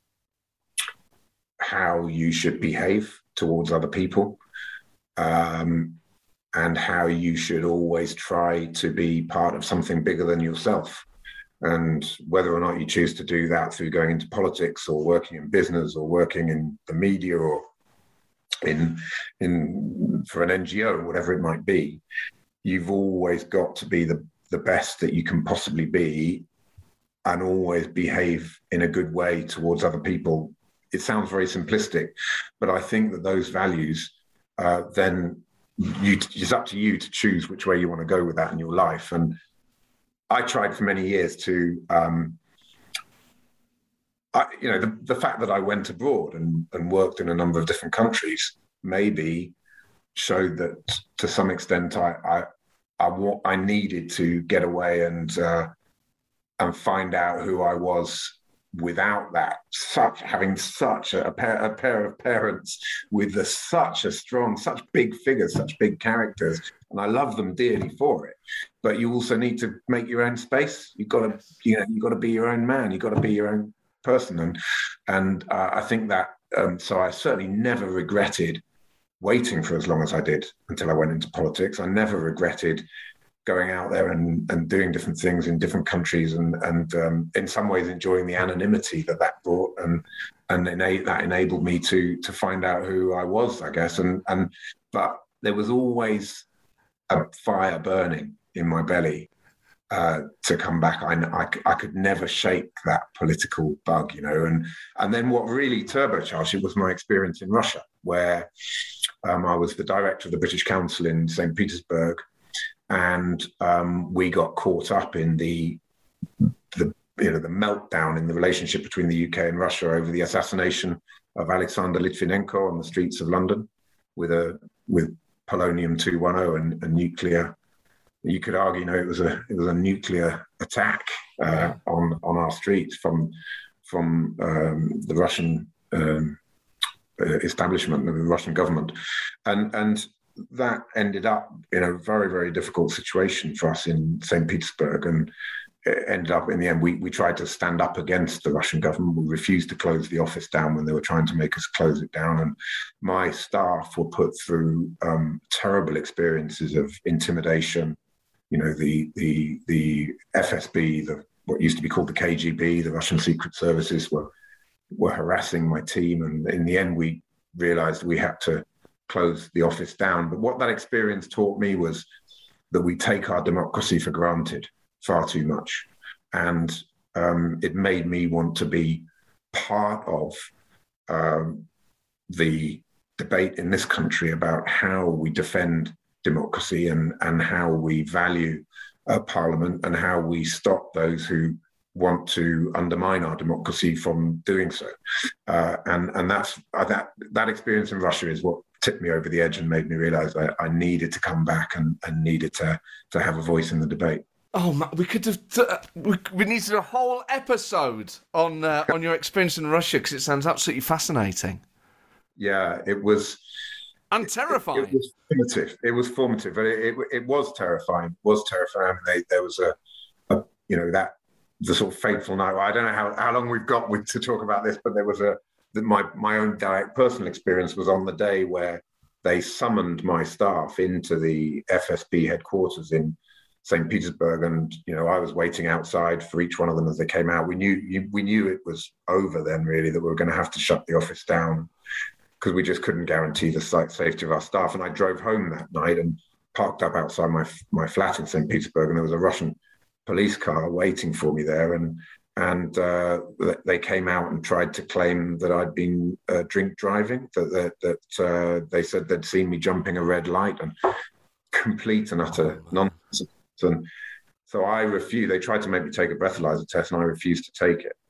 how you should behave towards other people, um, and how you should always try to be part of something bigger than yourself. And whether or not you choose to do that through going into politics or working in business or working in the media or in in for an N G O or whatever it might be, you've always got to be the, the best that you can possibly be and always behave in a good way towards other people. It sounds very simplistic, but I think that those values, uh, then you, it's up to you to choose which way you want to go with that in your life. And I tried for many years to, um, I, you know, the, the fact that I went abroad and, and worked in a number of different countries maybe showed that to some extent I I I, I needed to get away and uh, and find out who I was without that, such having such a, a pair a pair of parents with a, such a strong, such big figures, such big characters, and I love them dearly for it. But you also need to make your own space. You've got to, you know, you've got to be your own man. You've got to be your own person, and and uh, I think that. Um, so I certainly never regretted waiting for as long as I did until I went into politics. I never regretted going out there and, and doing different things in different countries, and and um, in some ways enjoying the anonymity that that brought, and and ena- that enabled me to to find out who I was, I guess. And and but there was always a fire burning in my belly uh, to come back. I, I I could never shake that political bug, you know. And and then what really turbocharged it was my experience in Russia, where um, I was the director of the British Council in Saint Petersburg. And um, we got caught up in the, the, you know, the meltdown in the relationship between the U K and Russia over the assassination of Alexander Litvinenko on the streets of London with a with polonium two ten and a nuclear. You could argue, you know, it was a it was a nuclear attack uh, yeah. on on our streets from from um, the Russian um, establishment, the Russian government, and and. That ended up in a very, very difficult situation for us in Saint Petersburg, and it ended up in the end, we, we tried to stand up against the Russian government. We refused to close the office down when they were trying to make us close it down. And my staff were put through um, terrible experiences of intimidation. You know, the the the F S B, the what used to be called the K G B, the Russian Secret Services, were were harassing my team. And in the end, we realized we had to close the office down. But what that experience taught me was that we take our democracy for granted far too much. And um, it made me want to be part of um, the debate in this country about how we defend democracy and, and how we value uh, Parliament and how we stop those who want to undermine our democracy from doing so. Uh, and and that's uh, that that experience in Russia is what tipped me over the edge and made me realize that I needed to come back and, and needed to to have a voice in the debate. Oh, man, we could have. Uh, we, we needed a whole episode on uh, on your experience in Russia because it sounds absolutely fascinating. Yeah, it was. And terrifying. It, it was formative. It was formative, but it, it, it was terrifying. It was terrifying. They, there was a, a, you know, that the sort of fateful night. I don't know how, how long we've got with, to talk about this, but there was a. My my own direct personal experience was on the day where they summoned my staff into the F S B headquarters in Saint Petersburg, and you know I was waiting outside for each one of them as they came out. We knew we knew it was over then, really, that we were going to have to shut the office down because we just couldn't guarantee the safety of our staff. And I drove home that night and parked up outside my my flat in Saint Petersburg, and there was a Russian police car waiting for me there, and. And uh, they came out and tried to claim that I'd been uh, drink driving, that that, that uh, they said they'd seen me jumping a red light, and complete and utter nonsense. And so I refused. They tried to make me take a breathalyzer test, and I refused to take it.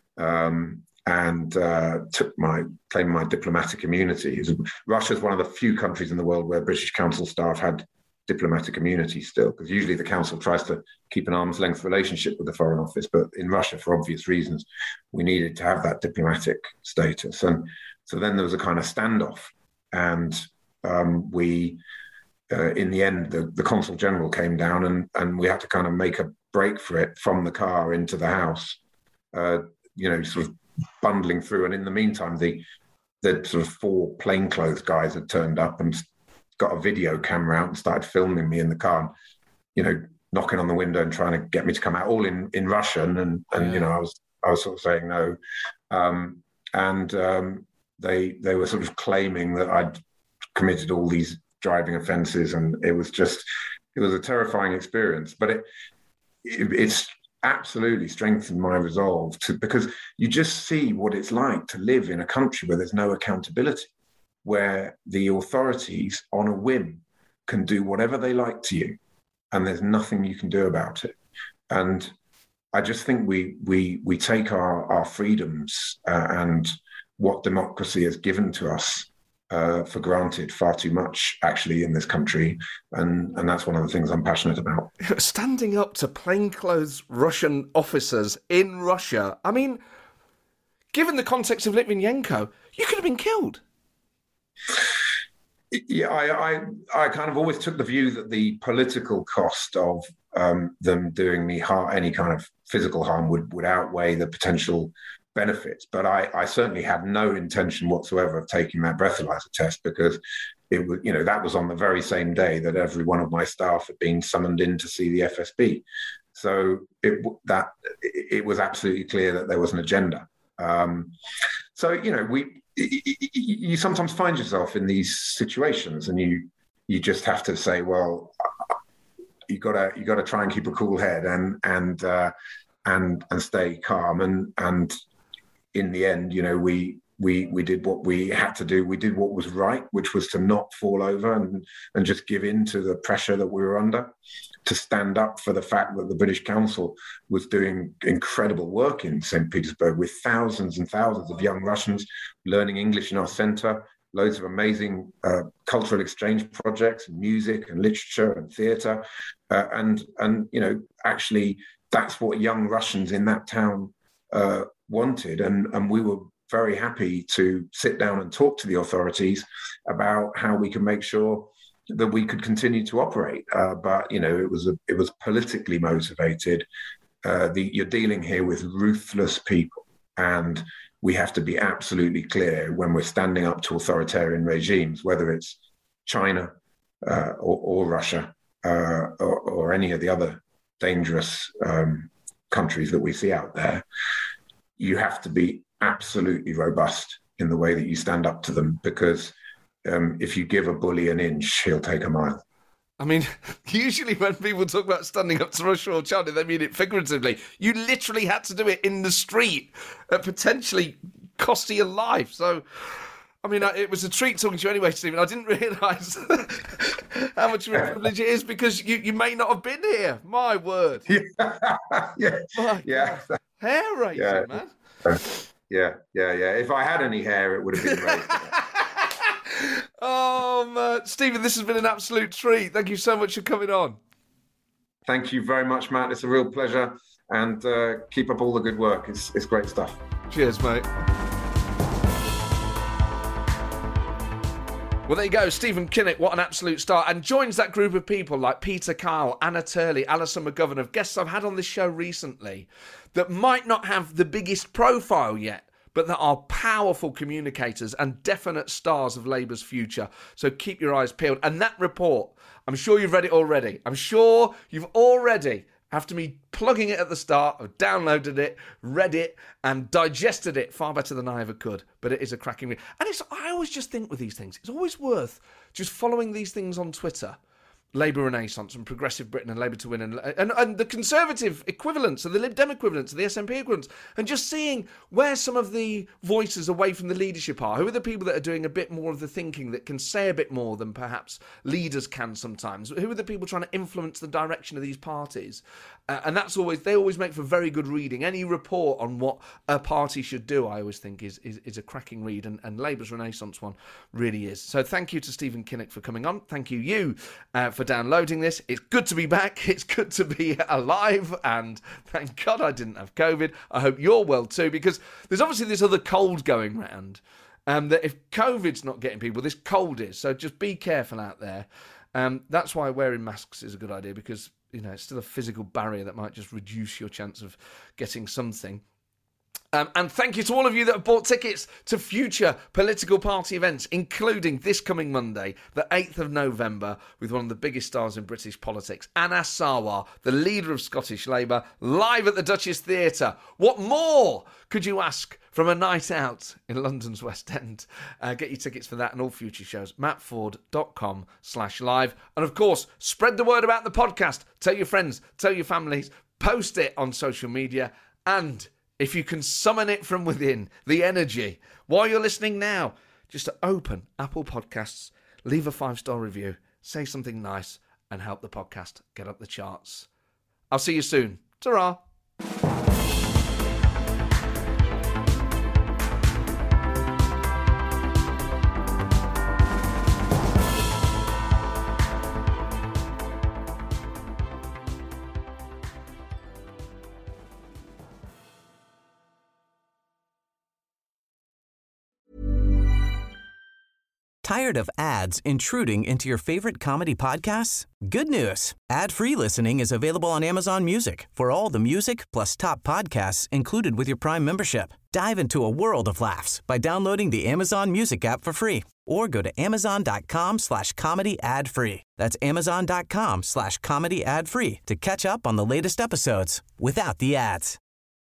Um, and uh, took my claimed my diplomatic immunity. Russia's one of the few countries in the world where British Council staff had diplomatic immunity still, because usually the council tries to keep an arm's length relationship with the Foreign Office, but in Russia, for obvious reasons, we needed to have that diplomatic status. And so then there was a kind of standoff, and um, we, uh, in the end, the, the Consul General came down and, and we had to kind of make a break for it from the car into the house, uh, you know, sort of bundling through. And in the meantime, the, the sort of four plainclothes guys had turned up and got a video camera out and started filming me in the car, and, you know, knocking on the window and trying to get me to come out, all in, in Russian. And, and yeah. you know, I was I was sort of saying no. Um, and um, they they were sort of claiming that I'd committed all these driving offences, and it was just, it was a terrifying experience. But it, it it's absolutely strengthened my resolve to, because you just see what it's like to live in a country where there's no accountability, where the authorities on a whim can do whatever they like to you, and there's nothing you can do about it. And I just think we we we take our, our freedoms uh, and what democracy has given to us uh, for granted far too much, actually, in this country. And, and that's one of the things I'm passionate about. Standing up to plainclothes Russian officers in Russia, I mean, given the context of Litvinenko, you could have been killed. Yeah, I, I, I kind of always took the view that the political cost of um, them doing me harm, any kind of physical harm, would, would outweigh the potential benefits. But I, I certainly had no intention whatsoever of taking that breathalyzer test, because it was, you know, that was on the very same day that every one of my staff had been summoned in to see the F S B. So it that it was absolutely clear that there was an agenda. Um, so you know, we. You sometimes find yourself in these situations, and you you just have to say, well, you gotta you gotta try and keep a cool head and and uh, and and stay calm. And and in the end, you know, we we we did what we had to do. We did what was right, which was to not fall over and and just give in to the pressure that we were under, to stand up for the fact that the British Council was doing incredible work in Saint Petersburg with thousands and thousands of young Russians learning English in our centre, loads of amazing uh, cultural exchange projects, music and literature and theatre. Uh, and, and, you know, actually that's what young Russians in that town uh, wanted. And, and we were very happy to sit down and talk to the authorities about how we can make sure that we could continue to operate. Uh, but, you know, it was a, it was politically motivated. Uh, the, you're dealing here with ruthless people, and we have to be absolutely clear when we're standing up to authoritarian regimes, whether it's China uh, or, or Russia uh, or, or any of the other dangerous um, countries that we see out there. You have to be absolutely robust in the way that you stand up to them, because Um, if you give a bully an inch, he'll take a mile. I mean, usually when people talk about standing up to Russia or China, they mean it figuratively. You literally had to do it in the street, uh, potentially costing your life. So, I mean, it was a treat talking to you anyway, Stephen. I didn't realise how much of a privilege it is, because you, you may not have been here. My word. Yeah. yeah. My yeah. God. Hair raising, yeah. man. Uh, yeah, yeah, yeah. If I had any hair, it would have been raised. Oh, man. Stephen, this has been an absolute treat. Thank you so much for coming on. Thank you very much, Matt. It's a real pleasure. And uh, keep up all the good work. It's, it's great stuff. Cheers, mate. Well, there you go. Stephen Kinnock, what an absolute star. And joins that group of people like Peter Kyle, Anna Turley, Alison McGovern, of guests I've had on this show recently that might not have the biggest profile yet, but that are powerful communicators and definite stars of Labour's future. So keep your eyes peeled. And that report, I'm sure you've read it already. I'm sure you've already, after me plugging it at the start, have downloaded it, read it, and digested it far better than I ever could. But it is a cracking read. And it's, I always just think with these things, it's always worth just following these things on Twitter. Labour Renaissance and Progressive Britain and Labour to Win and, and and the Conservative equivalents and the Lib Dem equivalents and the S N P equivalents, and just seeing where some of the voices away from the leadership are. Who are the people that are doing a bit more of the thinking, that can say a bit more than perhaps leaders can sometimes? Who are the people trying to influence the direction of these parties? Uh, and that's always, they always make for very good reading. Any report on what a party should do, I always think, is is, is a cracking read, and, and Labour's Renaissance one really is. So thank you to Stephen Kinnock for coming on. Thank you, you, uh, for downloading this. It's good to be back. It's good to be alive, and thank God I didn't have COVID. I hope you're well too, because there's obviously this other cold going round, Um, that if COVID's not getting people, this cold is. So just be careful out there. Um, that's why wearing masks is a good idea, because, you know, it's still a physical barrier that might just reduce your chance of getting something. Um, and thank you to all of you that have bought tickets to future political party events, including this coming Monday, the eighth of November, with one of the biggest stars in British politics, Anas Sarwar, the leader of Scottish Labour, live at the Duchess Theatre. What more could you ask from a night out in London's West End? Uh, get your tickets for that and all future shows, mattford.com slash live. And of course, spread the word about the podcast. Tell your friends, tell your families, post it on social media, and if you can summon it from within, the energy, while you're listening now, just to open Apple Podcasts, leave a five-star review, say something nice, and help the podcast get up the charts. I'll see you soon. Ta-ra! Tired of ads intruding into your favorite comedy podcasts? Good news. Ad-free listening is available on Amazon Music for all the music plus top podcasts included with your Prime membership. Dive into a world of laughs by downloading the Amazon Music app for free or go to amazon.com slash comedy ad free. That's amazon.com slash comedy ad free to catch up on the latest episodes without the ads.